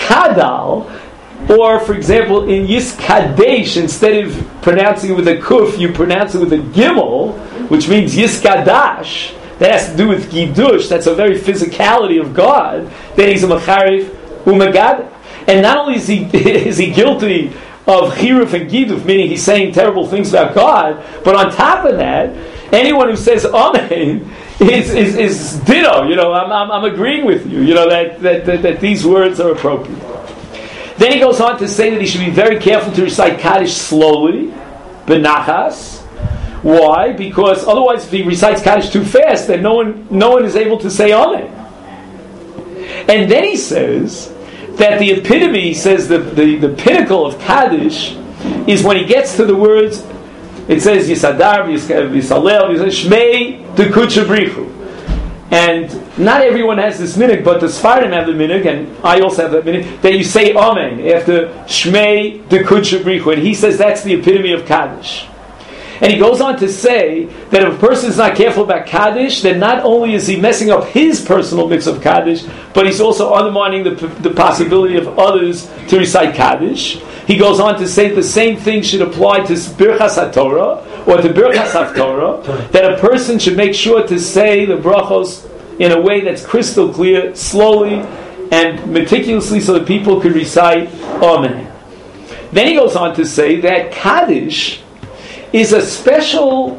Yiskadal, or for example, in Yiskadesh, instead of pronouncing it with a kuf, you pronounce it with a gimel, which means Yiskadash. That has to do with Giddush. That's a very physicality of God. Then he's a Macharif Umagad. And not only is he guilty of Chiruf and Giduf, meaning he's saying terrible things about God, but on top of that, anyone who says Amen is ditto. You know, I'm agreeing with you. You know that these words are appropriate. Then he goes on to say that he should be very careful to recite Kaddish slowly, benachas. Why? Because otherwise, if he recites Kaddish too fast, then no one is able to say Amen. And then he says that the epitome, he says the pinnacle of Kaddish is when he gets to the words. It says Yisadar, Yisalel, Shmei Dekucha Brichu. And not everyone has this minhag, but the Sfardim have the minhag, and I also have that minhag, that you say Amen after Shmei Dekucha Brichu. And he says that's the epitome of Kaddish. And he goes on to say that if a person is not careful about Kaddish, then not only is he messing up his personal mix of Kaddish, but he's also undermining the possibility of others to recite Kaddish. He goes on to say the same thing should apply to Birchas HaTorah or to Birchas HaTorah, that a person should make sure to say the brachos in a way that's crystal clear, slowly and meticulously, so that people could recite Amen. Then he goes on to say that Kaddish is a special.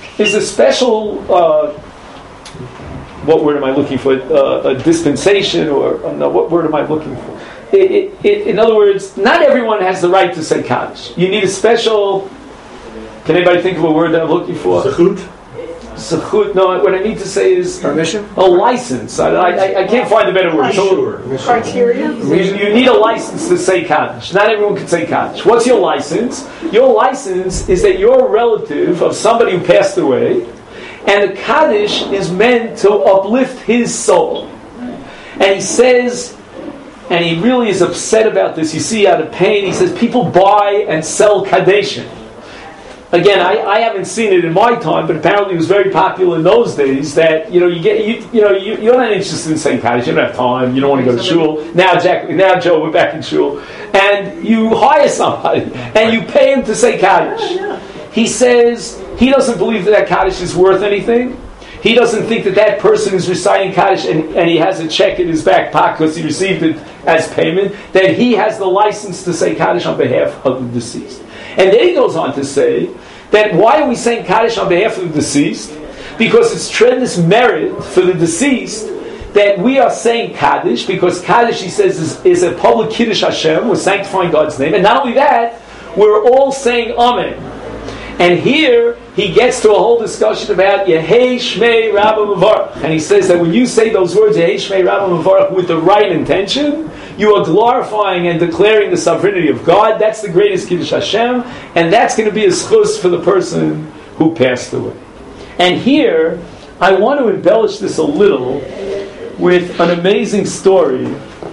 What word am I looking for? A dispensation, or no? What word am I looking for? In other words, not everyone has the right to say Kaddish. You need a special. Can anybody think of a word that I'm looking for? Zechut. No, what I need to say is permission. A license. I can't find a better word. Criteria. You need a license to say Kaddish. Not everyone can say Kaddish. What's your license? Your license is that you're a relative of somebody who passed away, and the Kaddish is meant to uplift his soul. And he says, and he really is upset about this. You see, out of pain, he says people buy and sell Kaddishim. Again, I haven't seen it in my time, but apparently it was very popular in those days. That you're not interested in saying Kaddish. You don't have time. You don't want to go to shul. Now Joe, we're back in shul, and you hire somebody and you pay him to say Kaddish. He says he doesn't believe that Kaddish is worth anything. He doesn't think that person is reciting Kaddish and he has a check in his back pocket because he received it as payment. That he has the license to say Kaddish on behalf of the deceased. And then he goes on to say that why are we saying Kaddish on behalf of the deceased? Because it's tremendous merit for the deceased that we are saying Kaddish, because Kaddish, he says, is a public Kiddush Hashem. We're sanctifying God's name. And not only that, we're all saying Amen. And here he gets to a whole discussion about Yehei Shmei Rabba Mavarach. And he says that when you say those words, Yehei Shmei Rabba Mavarach, with the right intention, you are glorifying and declaring the sovereignty of God. That's the greatest Kiddush Hashem, and that's going to be a schus for the person who passed away. And here, I want to embellish this a little with an amazing story.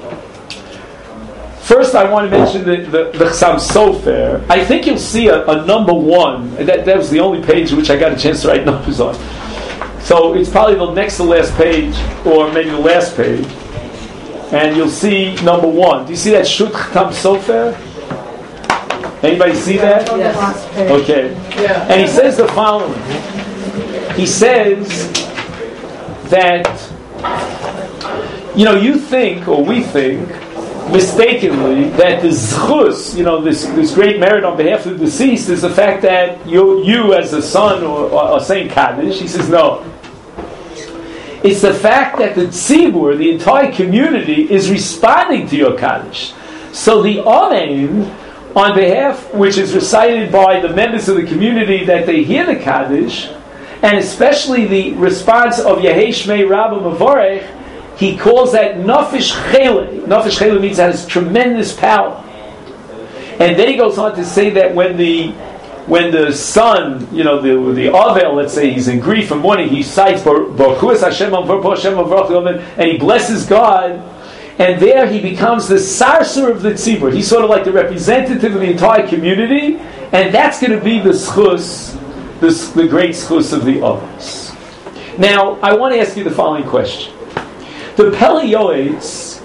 First, I want to mention the Chassam Sofer. I think you'll see a number one. That was the only page which I got a chance to write numbers on. So it's probably the next to last page, or maybe the last page. And you'll see number one. Do you see that Shut Chassam Sofer? Anybody see that? Yes. Okay. Yeah. And he says the following. He says that, you think, or we think, mistakenly, that the zchus, this great merit on behalf of the deceased, is the fact that you as a son are saying Kaddish. He says no. It's the fact that the tzibur, the entire community, is responding to your Kaddish. So the Amen, on behalf, which is recited by the members of the community, that they hear the Kaddish, and especially the response of Yehei Shmei Rabba Mavarech, he calls that Nafish Chele. Nafish Chele means that has tremendous power. And then he goes on to say that when the son, the Avel, let's say, he's in grief and mourning, he cites Baruch Hashem and he blesses God, and there he becomes the sarsur of the tzibur. He's sort of like the representative of the entire community, and that's going to be the schus, the great schus of the Avos. Now, I want to ask you the following question. The Pele Yoetz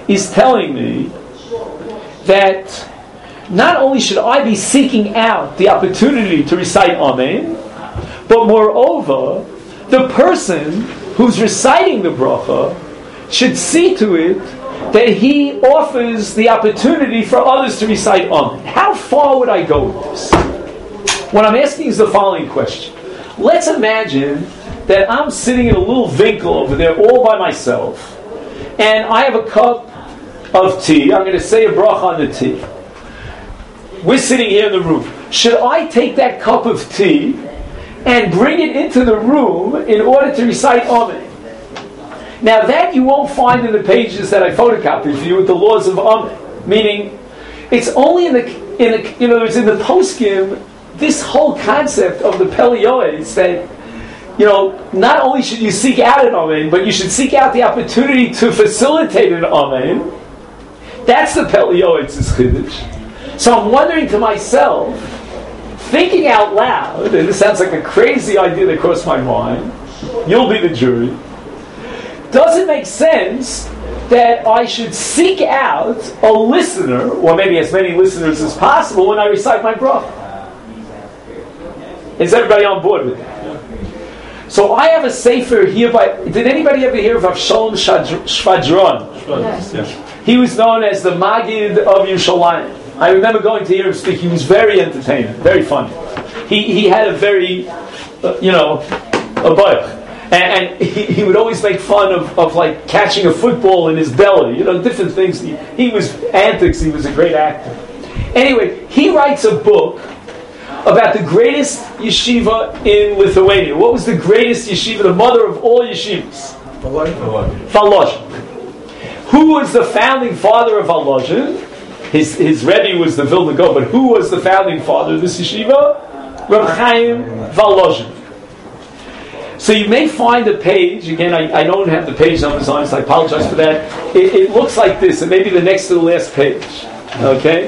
is telling me that not only should I be seeking out the opportunity to recite Amen, but moreover, the person who's reciting the bracha should see to it that he offers the opportunity for others to recite Amen. How far would I go with this? What I'm asking is the following question. Let's imagine that I'm sitting in a little winkel over there all by myself, and I have a cup of tea. I'm going to say a bracha on the tea. We're sitting here in the room. Should I take that cup of tea and bring it into the room in order to recite Amen? Now that you won't find in the pages that I photocopied for you with the laws of Amen. Meaning, it's only in the poskim, this whole concept of the Pele Yoetz that, not only should you seek out an Amen, but you should seek out the opportunity to facilitate an Amen. That's the Pele Yoetz's chiddush. So I'm wondering to myself, thinking out loud, and this sounds like a crazy idea that crossed my mind, you'll be the jury, does it make sense that I should seek out a listener, or maybe as many listeners as possible, when I recite my bracha? Is everybody on board with that? So I have a sefer here by... Did anybody ever hear of Avshalom Shvadron? Yes. He was known as the Magid of Yerushalayim. I remember going to hear him speak. He was very entertaining, very funny. He had a very, a bayach. And he would always make fun of like catching a football in his belly, different things. He was antics. He was a great actor. Anyway, he writes a book about the greatest yeshiva in Lithuania. What was the greatest yeshiva, the mother of all yeshivas? Volozhin. Who was the founding father of Volozhin? His Rebbe was the Vilna Gaon, but who was the founding father of this yeshiva? Reb Chaim Volozhin. So you may find a page, again, I don't have the page numbers on it, so I apologize for that. It looks like this, and maybe the next to the last page. Okay?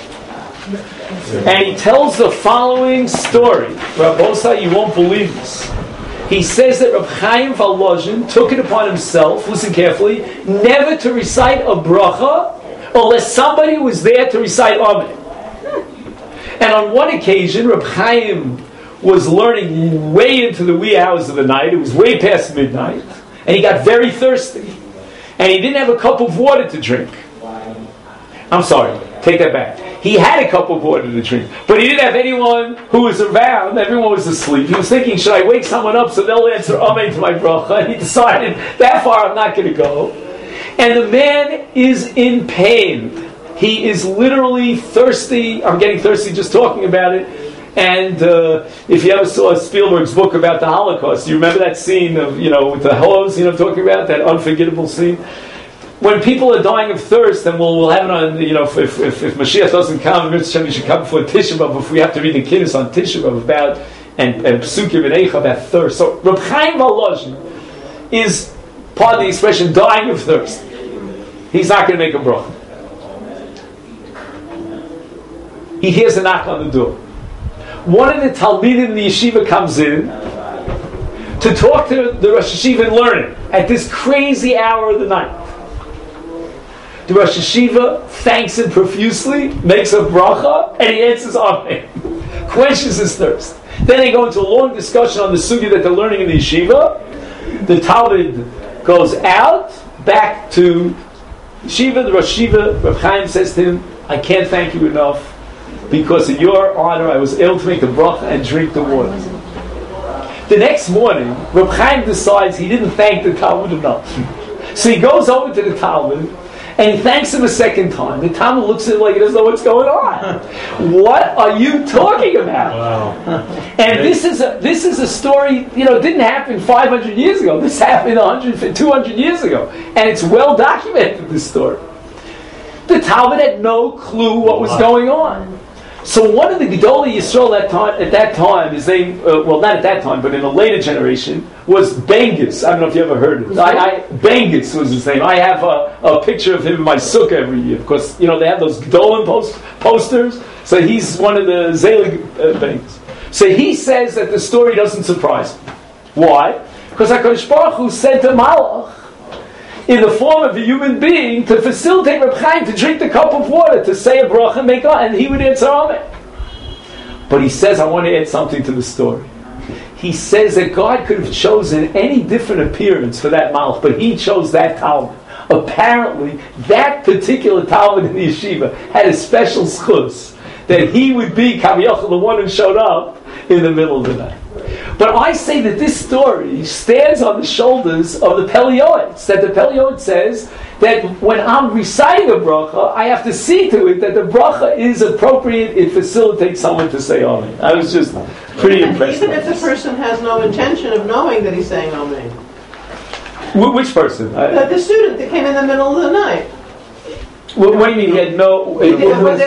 And he tells the following story. Rabbosa, you won't believe this. He says that Reb Chaim Volozhin took it upon himself, listen carefully, never to recite a bracha unless somebody was there to recite Amen. And on one occasion, Reb Chaim was learning way into the wee hours of the night. It was way past midnight. And he got very thirsty. And he didn't have a cup of water to drink. I'm sorry, take that back. He had a cup of water to drink. But he didn't have anyone who was around. Everyone was asleep. He was thinking, should I wake someone up so they'll answer Amen to my bracha? And he decided, that far I'm not going to go. And the man is in pain. He is literally thirsty. I'm getting thirsty just talking about it. And if you ever saw Spielberg's book about the Holocaust, you remember that scene of, with the hose, talking about that unforgettable scene? When people are dying of thirst, and we'll have it on, if Mashiach doesn't come, we should come before Tisha B'Av, if we have to read the Kiddush on Tisha B'Av about, and Psukim and Eicha about thirst. So Reb Chaim Volozhin is, pardon the expression, dying of thirst. He's not going to make a bracha. He hears a knock on the door. One of the Talmidim in the yeshiva comes in to talk to the Rosh Yeshiva and learn it at this crazy hour of the night. The Rosh Yeshiva thanks him profusely, makes a bracha, and he answers Amen. Quenches his thirst. Then they go into a long discussion on the sugya that they're learning in the yeshiva. The Talmud goes out, back to Yeshiva. The Rosh Yeshiva, Reb Chaim, says to him, I can't thank you enough. Because in your honor, I was able to make the bracha and drink the water. The next morning, Reb Chaim decides he didn't thank the Talmud enough. So he goes over to the Talmud, and he thanks him a second time. The Talmud looks at him like he doesn't know what's going on. What are you talking about? Wow. And this is a story, it didn't happen 500 years ago. This happened 200 years ago. And it's well documented, this story. The Talmud had no clue what was going on. So one of the Gedolei Yisrael at that time, his name, not at that time, but in a later generation, was Bengis. I don't know if you ever heard of it. Bengis was his name. I have a picture of him in my sukkah every year, because, they have those Gedolim posters. So he's one of the Zelig Bengis. So he says that the story doesn't surprise me. Why? Because HaKadosh Baruch Hu said to Malach, in the form of a human being to facilitate Reb Chaim to drink the cup of water, to say a bracha and make and he would answer Amen. But he says, I want to add something to the story. He says that God could have chosen any different appearance for that malach, but he chose that Talmud. Apparently, that particular Talmud in the yeshiva had a special schus that he would be Kaviyachal, the one who showed up in the middle of the night. But I say that this story stands on the shoulders of the Pele Yoetz, that the Pele Yoetz says that when I'm reciting a bracha, I have to see to it that the bracha is appropriate, it facilitates someone to say Amen. I was just pretty impressed. Even if the person has no intention of knowing that he's saying Amen. Which person? The student that came in the middle of the night. What do you mean he had no... What did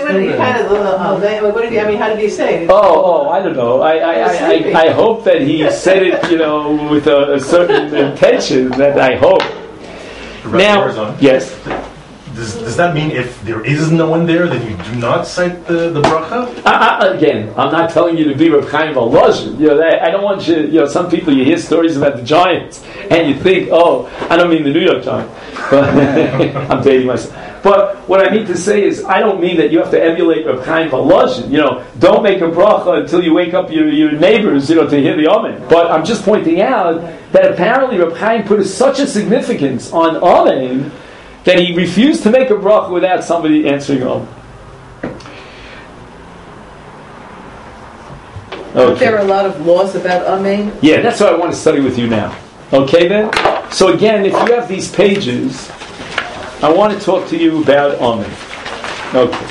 he, how did he say it? Oh, I don't know. I hope that he said it, with a certain intention, that I hope. Right, now, yes. Does that mean if there is no one there, then you do not cite the bracha? Again, I'm not telling you to be Reb Chaim Volozhin. I don't want you. Some people, you hear stories about the Giants, and you think, I don't mean the New York Giants, but I'm dating myself. But what I mean to say is, I don't mean that you have to emulate Reb Chaim Volozhin. Don't make a bracha until you wake up your neighbors, to hear the Amen. But I'm just pointing out that apparently Reb Chaim put such a significance on Amen that he refused to make a bracha without somebody answering Amen. Aren't there a lot of laws about Amen? Yeah, that's what I want to study with you now. Okay then? So again, if you have these pages, I want to talk to you about Amen. Okay.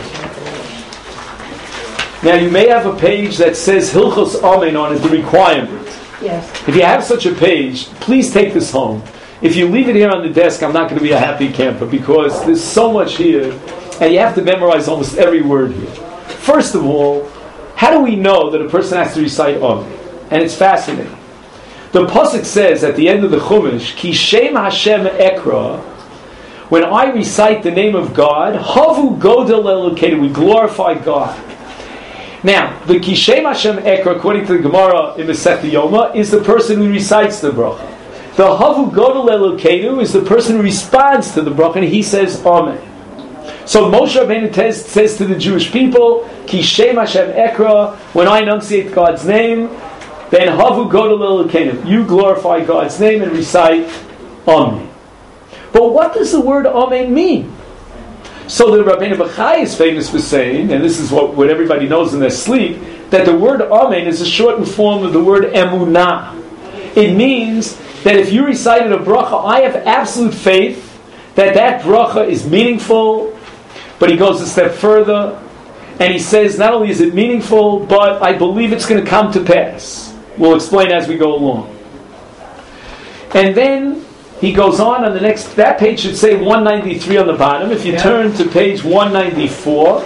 Now you may have a page that says Hilchos Amen on it, the requirement. Yes. If you have such a page, please take this home. If you leave it here on the desk, I'm not going to be a happy camper because there's so much here and you have to memorize almost every word here. First of all, how do we know that a person has to recite Amen? And it's fascinating. The Pasuk says at the end of the Chumash, Ki Shem Hashem Ekra, when I recite the name of God, Havu Godel Elokeinu, we glorify God. Now, the Ki Shem Hashem Ekra, according to the Gemara in Masechta Yoma, is the person who recites the bracha. The Havu Godel Elokeinu is the person who responds to the bracha, and he says Amen. So Moshe Rabbeinu says to the Jewish people, Ki Shem Hashem Ekra, when I enunciate God's name, then Havu Godel Elokeinu, you glorify God's name and recite Amen. But what does the word Amen mean? So the Rabbeinu Bachai is famous for saying, and this is what everybody knows in their sleep, that the word Amen is a shortened form of the word Emunah. It means that if you recited a bracha, I have absolute faith that bracha is meaningful, but he goes a step further, and he says not only is it meaningful, but I believe it's going to come to pass. We'll explain as we go along. And then he goes on the next, that page should say 193 on the bottom. If you turn to page 194,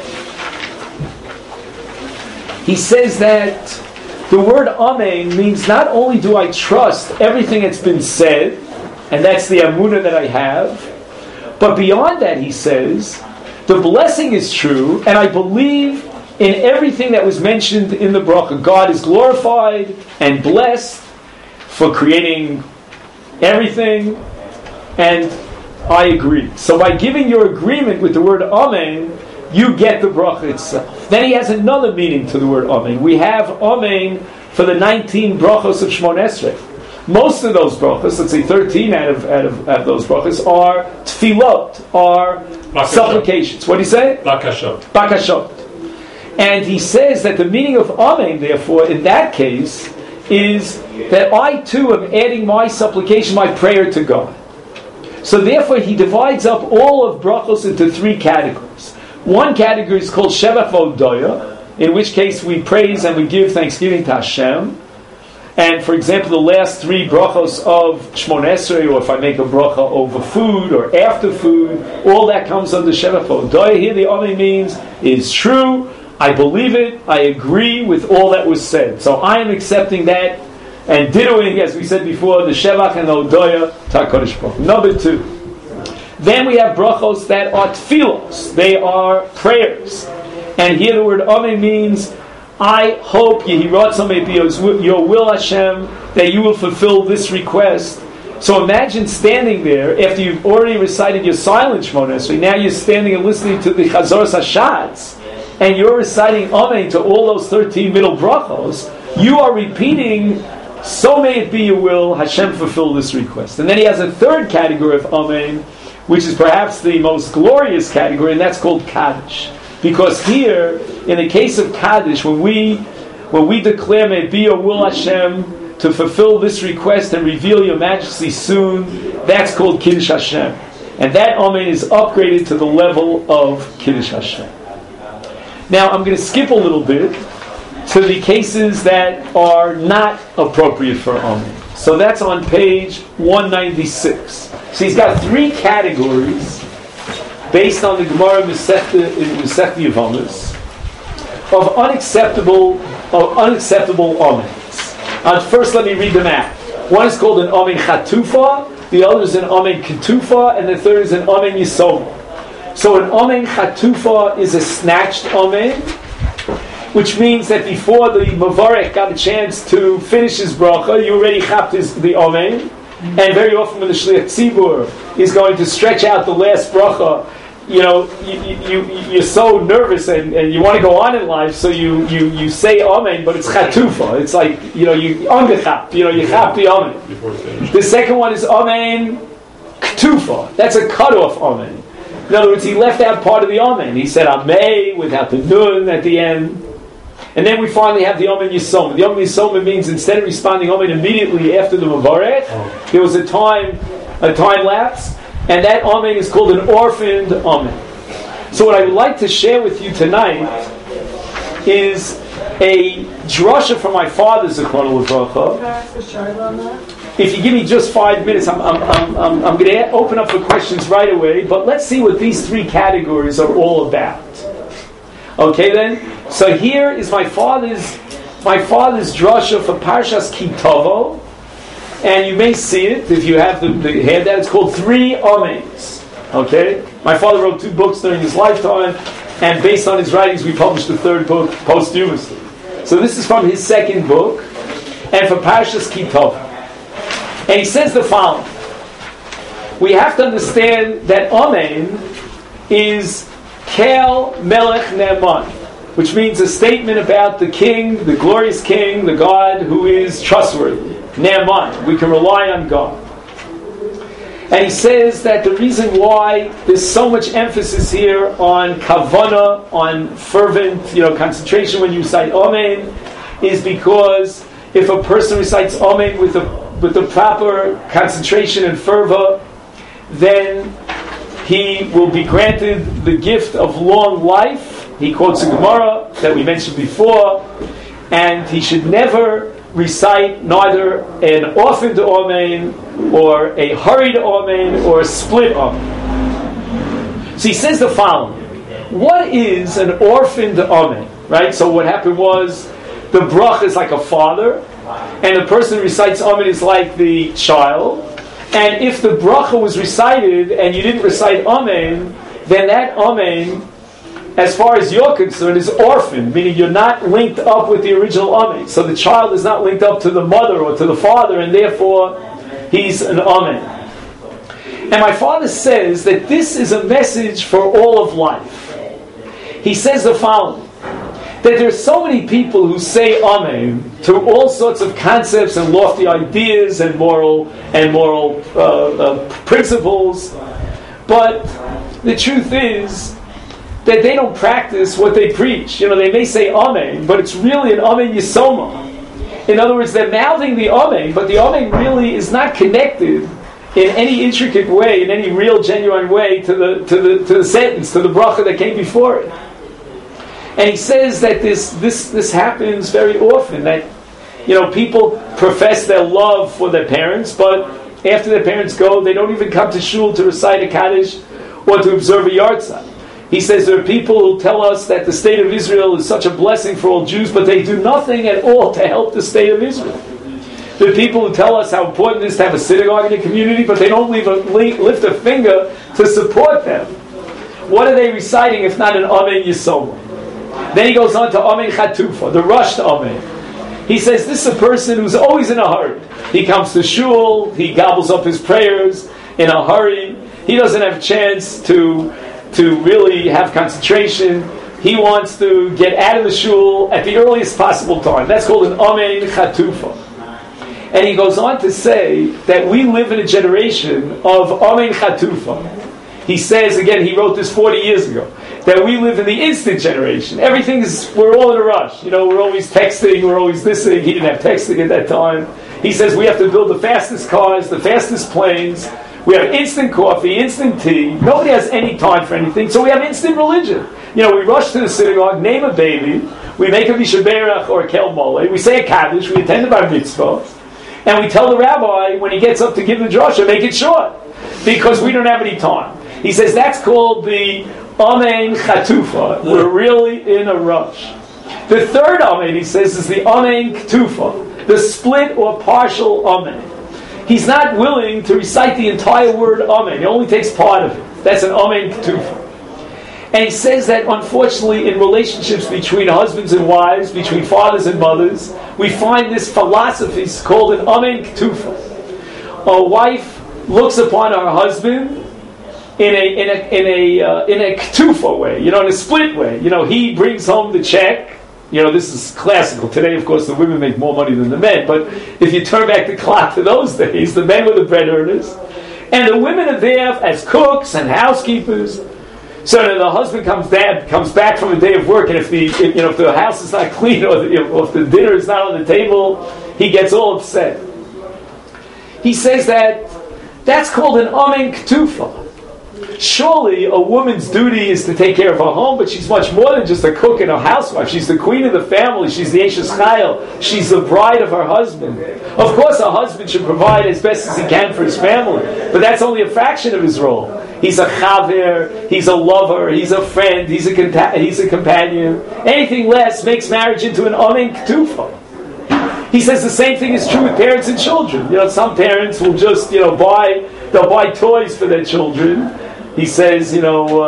he says that the word Amen means not only do I trust everything that's been said, and that's the Amunah that I have, but beyond that, he says, the blessing is true, and I believe in everything that was mentioned in the bracha. God is glorified and blessed for creating everything, and I agree. So by giving your agreement with the word Amen, you get the bracha itself. Then he has another meaning to the word Amen. We have Amen for the 19 brachos of Shmon Esrei. Most of those brachos, let's say 13 out of those brachos, are tefillot, are supplications. What do you say? Bakashot. Bakashot. And he says that the meaning of Amen, therefore, in that case, is that I too am adding my supplication, my prayer to God. So therefore he divides up all of brachos into three categories. One category is called Shevach V'Odaya, in which case we praise and we give thanksgiving to Hashem. And for example, the last three brachos of Shmon Esrei, or if I make a bracha over food or after food, all that comes under Shevach V'Odaya. Here the Amen means is true, I believe it, I agree with all that was said. So I am accepting that and dittoing, as we said before, the Shevach and the Odaya to HaKadosh Baruch Hu. Number two. Then we have brachos that are tefillos. They are prayers. And here the word Amen means, I hope, Yehi Ratzon Your will, Hashem, that you will fulfill this request. So imagine standing there after you've already recited your silent Shemona Esrei. Now you're standing and listening to the Chazoras Hashatz, and you're reciting Amen to all those 13 middle brachos. You are repeating, so may it be your will, Hashem fulfill this request. And then he has a third category of Amen, which is perhaps the most glorious category, and that's called Kaddish. Because here, in the case of Kaddish, when we declare, may it be your will, Hashem, to fulfill this request and reveal your majesty soon, that's called Kiddush Hashem. And that Amen is upgraded to the level of Kiddush Hashem. Now, I'm going to skip a little bit to the cases that are not appropriate for Amen. So that's on page 196. So he's got three categories based on the Gemara Masechta Yevamos of unacceptable Amens. First, let me read them out. One is called an Amen Chatufa, the other is an Amen Ketufa, and the third is an Amen Yisoma. So an Amen Chatufa is a snatched Amen, which means that before the Mavarech got a chance to finish his bracha, you already chapped the Amen. And very often when the Shliach Tzibur is going to stretch out the last bracha, you're so nervous and you want to go on in life, so you say Amen, but it's Chatufa. It's like, you ungechapped, you chap the Amen. The second one is Amen Ketufa. That's a cut-off Amen. In other words, he left out part of the Amen. He said Amei without the Nun at the end. And then we finally have the Amen Yisoma. The Amen Yisoma means instead of responding Amen immediately after the Mavarech, there was a time lapse, and that Amen is called an orphaned Amen. So what I would like to share with you tonight is a drasha from my father, Zichrono Livracha. Can I ask a shayla on that? If you give me just 5 minutes, I'm going to open up for questions right away, but let's see what these three categories are all about. Okay then? So here is my father's drasha for Parshas Ki Tavo, and you may see it if you have the handout. It's called Three Amens. Okay? My father wrote 2 books during his lifetime, and based on his writings, we published the 3rd book posthumously. So this is from his 2nd book, and for Parshas Ki Tavo. And he says the following. We have to understand that Amen is Kel Melech Ne'eman, which means a statement about the king, the glorious king, the God who is trustworthy. Ne'eman, we can rely on God. And he says that the reason why there's so much emphasis here on kavana, on fervent, concentration when you recite Amen, is because if a person recites Amen with the proper concentration and fervor, then he will be granted the gift of long life. He quotes a Gemara that we mentioned before, and he should never recite neither an orphaned Amen or a hurried Amen or a split Amen. So he says the following. What is an orphaned Amen? Right? So what happened was the bracha is like a father, and the person who recites Amen is like the child. And if the bracha was recited and you didn't recite Amen, then that Amen, as far as you're concerned, is orphaned, meaning you're not linked up with the original Amen. So the child is not linked up to the mother or to the father, and therefore he's an Amen. And my father says that this is a message for all of life. He says the following, that there's so many people who say Amen to all sorts of concepts and lofty ideas and moral principles, but the truth is that they don't practice what they preach. They may say Amen, but it's really an Amen Yisoma. In other words, they're mouthing the Amen, but the Amen really is not connected in any intricate way, in any real, genuine way to the sentence, to the bracha that came before it. And he says that this happens very often, that people profess their love for their parents, but after their parents go, they don't even come to shul to recite a Kaddish or to observe a Yartzeit. He says there are people who tell us that the state of Israel is such a blessing for all Jews, but they do nothing at all to help the state of Israel. There are people who tell us how important it is to have a synagogue in the community, but they don't lift a finger to support them. What are they reciting if not an Amen Yisoma? Then he goes on to Amen Chatufa, the rushed Amen. He says this is a person who's always in a hurry. He comes to shul, he gobbles up his prayers in a hurry. He doesn't have a chance to really have concentration. He wants to get out of the shul at the earliest possible time. That's called an Amein Chatufa. And he goes on to say that we live in a generation of Amein Chatufa. He says, again, he wrote this 40 years ago, that we live in the instant generation. We're all in a rush. We're always texting, we're always thising. He didn't have texting at that time. He says we have to build the fastest cars, the fastest planes. We have instant coffee, instant tea. Nobody has any time for anything, so we have instant religion. We rush to the synagogue, name a baby, we make a Mishaberach or a Kel Mole, we say a Kaddish, we attend the Bar Mitzvah, and we tell the rabbi, when he gets up to give the drasha, make it short, because we don't have any time. He says that's called the Amein Chatufa. We're really in a rush. The third Amein, he says, is the Amein Ktufa, the split or partial Amein. He's not willing to recite the entire word Amen. He only takes part of it. That's an Amen Ketufa. And he says that, unfortunately, in relationships between husbands and wives, between fathers and mothers, we find this philosophy called an Amen Ketufa. A wife looks upon her husband in a Ketufa way, in a split way. He brings home the check. This is classical. Today, of course, the women make more money than the men. But if you turn back the clock to those days, the men were the bread earners. And the women are there as cooks and housekeepers. So that the husband comes back from a day of work, and if the house is not clean or if the dinner is not on the table, he gets all upset. He says that's called an Amen Ketufa. Surely a woman's duty is to take care of her home, but she's much more than just a cook and a housewife. She's the queen of the family. She's the Eshes Chayil. She's the bride of her husband. Of course, a husband should provide as best as he can for his family, but that's only a fraction of his role. He's a chaver, he's a lover, he's a friend, he's a companion. Anything less makes marriage into an Amen Ketufa. He says the same thing is true with parents and children. Some parents will just they'll buy toys for their children. He says, they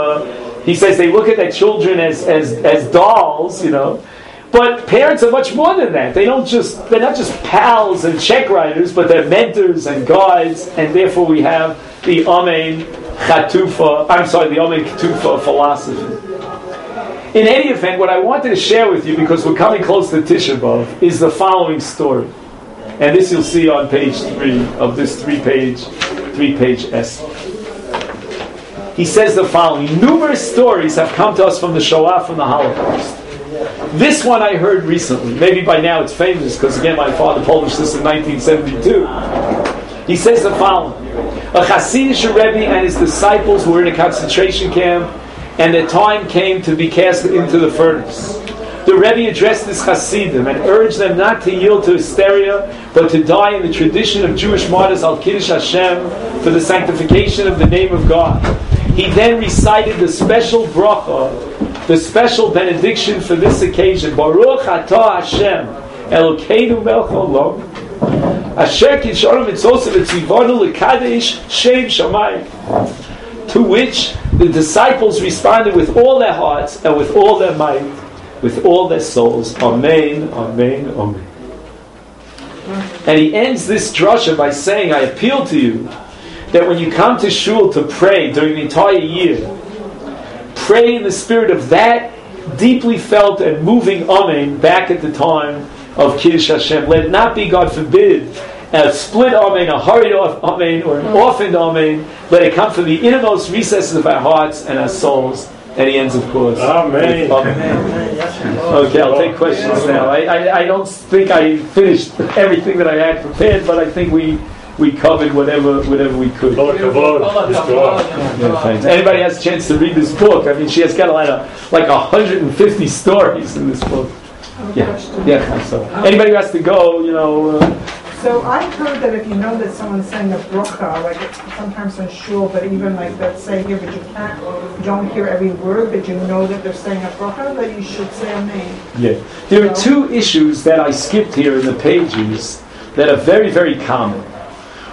look at their children as dolls, But parents are much more than that. They're not just pals and check writers, but they're mentors and guides, and therefore we have the Amen Ketufa philosophy. In any event, what I wanted to share with you, because we're coming close to Tisha B'Av, is the following story. And this you'll see on page 3 of this three-page essay. He says the following: numerous stories have come to us from the Shoah, from the Holocaust. This one I heard recently. Maybe by now it's famous, because again my father published this in 1972. He says the following: a Hasidic Rebbe and his disciples were in a concentration camp, and their time came to be cast into the furnace. The Rebbe addressed his Hasidim and urged them not to yield to hysteria, but to die in the tradition of Jewish martyrs al Kiddush Hashem for the sanctification of the name of God. He then recited the special bracha, the special benediction for this occasion. Baruch atah Hashem, Elokeinu melech haolam, asher kidshanu mitzvosav v'tzivanu l'kadesh shem shamayim. To which the disciples responded with all their hearts and with all their might, with all their souls. Amen, amen, amen. And he ends this drasha by saying, I appeal to you that when you come to shul to pray during the entire year, pray in the spirit of that deeply felt and moving amen back at the time of Kiddush Hashem. Let it not be, God forbid, a split amen, a hurried amen, or an orphaned amen. Let it come from the innermost recesses of our hearts and our souls. And he ends, of course. Amen. Amen. Okay, I'll take questions now. I don't think I finished everything that I had prepared, but I think we covered whatever we could. Yeah, thanks. Anybody has a chance to read this book? I mean, she has got a lot of, like 150 stories in this book. Yeah. So anybody who has to go, So I've heard that if you know that someone's saying a bracha, like sometimes in shul, but even like let's say here, but you don't hear every word, but you know that they're saying a bracha, that you should say amen. Yeah. There are two issues that I skipped here in the pages that are very, very common.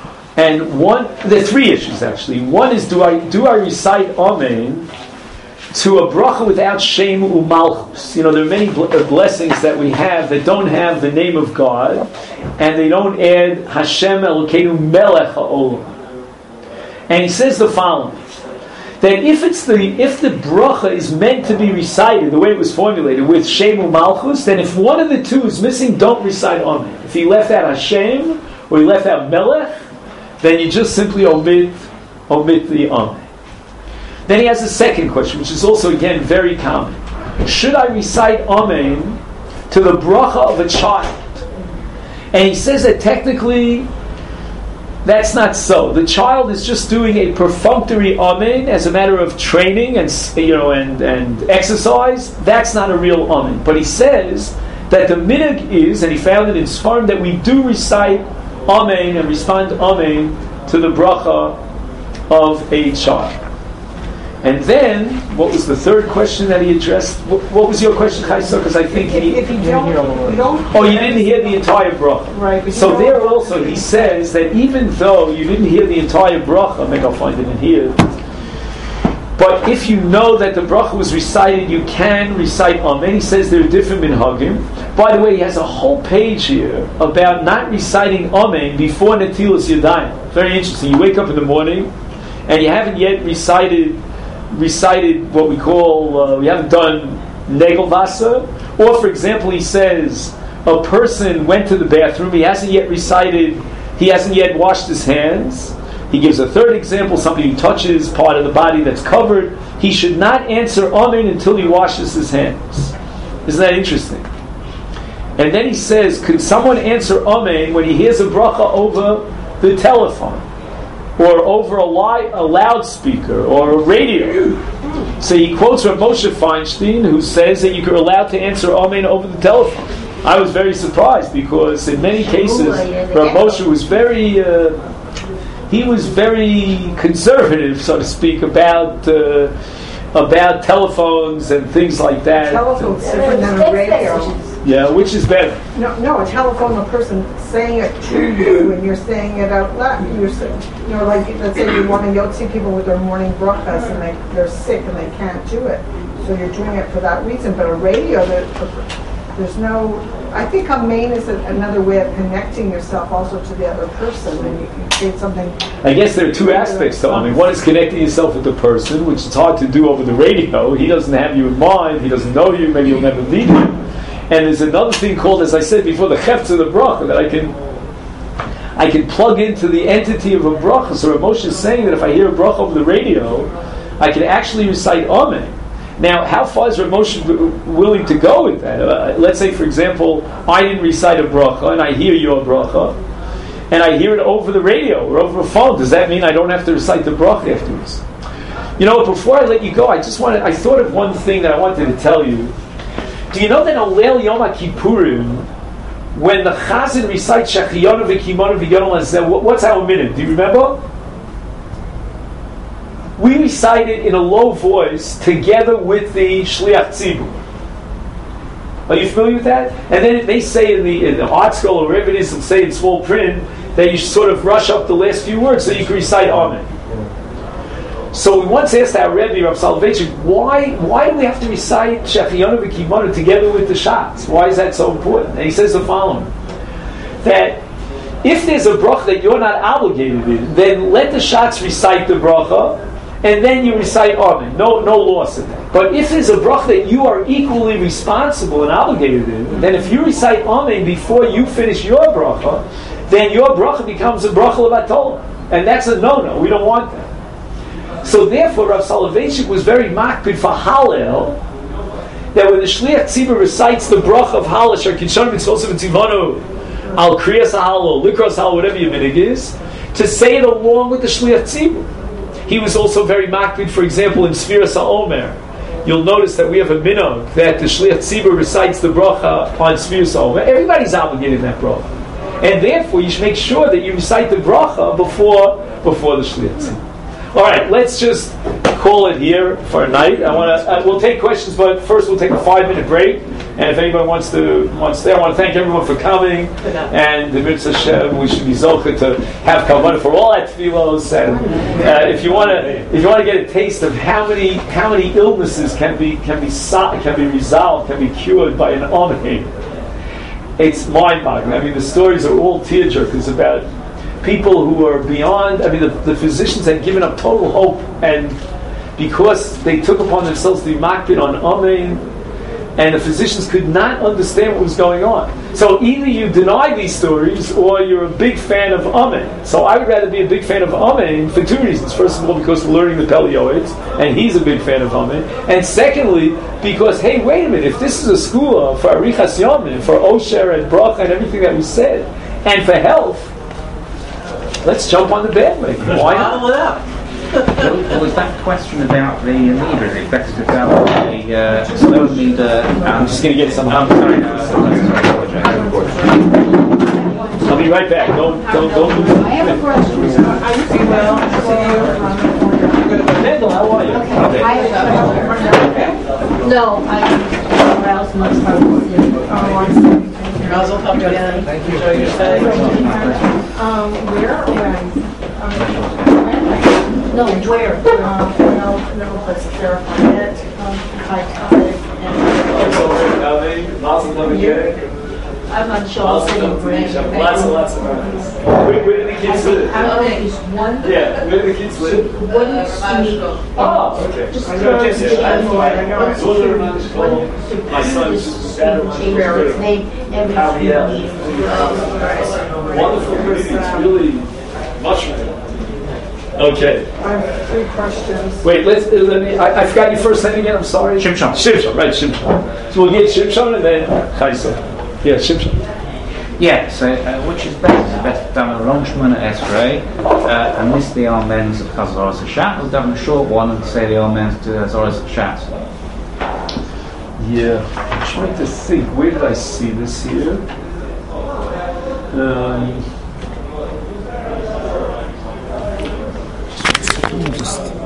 And there are three issues actually. One is, do I recite amen to a bracha without Shem Umalchus. There are many blessings that we have that don't have the name of God, and they don't add Hashem Elokeinu Melech HaOlam. And he says the following: that if the bracha is meant to be recited the way it was formulated with Shem Umalchus, then if one of the two is missing, don't recite Amen. If he left out Hashem or he left out Melech, then you just simply omit the Amen. Then he has a second question, which is also, again, very common. Should I recite Amen to the bracha of a child? And he says that technically, that's not so. The child is just doing a perfunctory Amen as a matter of training and exercise. That's not a real Amen. But he says that the minhag is, and he found it in Sfarim, that we do recite Amen and respond Amen to the bracha of a child. And then, what was the third question that he addressed? What was your question, Chaisa? Because I think if you don't oh, you didn't hear the entire bracha. Right. So there also, he says that even though you didn't hear the entire bracha, maybe I'll find it in here, but if you know that the bracha was recited, you can recite Amen. He says there are different minhagim. By the way, he has a whole page here about not reciting Amen before Netilas Yadayim. Very interesting. You wake up in the morning, and you haven't yet recited what we call, we haven't done Negel Vasa. Or, for example, he says a person went to the bathroom, he hasn't yet washed his hands. He gives a third example, somebody who touches part of the body that's covered. He should not answer Amen until he washes his hands. Isn't that interesting? And then he says, could someone answer Amen when he hears a bracha over the telephone? Or over a loudspeaker or a radio? So he quotes Rav Moshe Feinstein, who says that you're allowed to answer Amen over the telephone. I was very surprised because in many cases Rav Moshe was very conservative, so to speak, about telephones and things like that. Telephone's different than a radio. Yeah, which is better? No, a telephone, a person saying it to you, and you're saying it out loud. You're saying, like, let's say you want to see people with their morning brachas, and they're sick and they can't do it. So you're doing it for that reason. But a radio, there's no. I think Amen is another way of connecting yourself also to the other person, and you create something. I guess there are two aspects to Amen. One is connecting yourself with the person, which is hard to do over the radio. He doesn't have you in mind. He doesn't know you. Maybe you'll never meet him. And there's another thing called, as I said before, the chefts of the bracha, that I can plug into the entity of a bracha. So Rav Moshe is saying that if I hear a bracha over the radio, I can actually recite Amen. Now, how far is Rav Moshe willing to go with that? Let's say, for example, I didn't recite a bracha, and I hear your bracha, and I hear it over the radio or over a phone. Does that mean I don't have to recite the bracha afterwards? Before I let you go, I thought of one thing that I wanted to tell you. Do you know that on Leil Yom HaKippurim, when the Chazan recites Shechiyonu v'Kimonu v'Yonu Lazeh, what's our minute? Do you remember? We recite it in a low voice together with the Shliach Tzibur. Are you familiar with that? And then they say in the art school or wherever it is, they'll say in small print that you sort of rush up the last few words so you can recite Amen. So we once asked our Rebbe, Rav Soloveitchik, why do we have to recite Shechiyonu v'Kimonu together with the shots? Why is that so important? And he says the following, that if there's a bracha that you're not obligated in, then let the shots recite the bracha, and then you recite Amen. No loss in that. But if there's a bracha that you are equally responsible and obligated in, then if you recite Amen before you finish your bracha, then your bracha becomes a bracha levatol. And that's a no-no. We don't want that. So therefore, Rav Soloveitchik was very makpid for Hallel, that when the Shliach Tzibur recites the bracha of Hallel, Asher Kidshanu Mitzvos V'Tzivanu, Al Kriyas HaHallel, Likros HaHallel, whatever your minhag is, to say it along with the Shliach Tzibur. He was also very makpid, for example, in Sfiras HaOmer. You'll notice that we have a minhag that the Shliach Tzibur recites the bracha on Sfiras HaOmer. Everybody's obligated in that bracha. And therefore, you should make sure that you recite the bracha before the Shliach Tzibur. All right, let's just call it here for a night. We'll take questions, but first we'll take a 5-minute break. And if anybody wants to, I want to thank everyone for coming. And the Mitzvah Hashem, we should be zocheh to have kavanah for all that tefillos. And if you want to get a taste of how many illnesses can be resolved, can be cured by an amen, it's mind-boggling. I mean, the stories are all tearjerkers about people who are beyond. I mean, the physicians had given up total hope, and because they took upon themselves to be makbid on amen, and the physicians could not understand what was going on. So either you deny these stories, or you're a big fan of amen. So I would rather be a big fan of amen for two reasons. First of all, because we're learning the Pele Yoetz, and he's a big fan of amen. And secondly, because, hey, wait a minute, if this is a school for arichas yomim, for osher and bracha and everything that we said, and for health, let's jump on the bandwagon. Why not? There was that question about the leader. Is it better to develop a slow leader? I'm just going to get some. I'm sorry. I'll be right back. Don't lose it. I have a question. Mendel, how are you? Okay. I have a No, somewhere else must have Mazel tov again. Thank you. Enjoy your stay. Where or when? No, where? No, let's clarify it. High tide and. I'm not sure. I'll say you bring. Lots and lots of memories. Where do the kids live? I don't know, is one. Yeah, where do the kids live? One street. Oh, okay. Just My son is change its name every few years. wonderful community. It's really mushroom. Okay. I have 3 questions. Wait, let me. I forgot your first name again. I'm sorry. Shimshon. Shimshon, right? Shimshon. So we'll get Shimshon and then Chaisa. Yeah, Shimshon. Yeah, so which is better? Is it better to have a long Shemona Esrei and miss the amens of Chazaras Hashat, or to have a short one and say the amens to Chazaras Hashat? Yeah, I'm trying to think. Where did I see this here? Just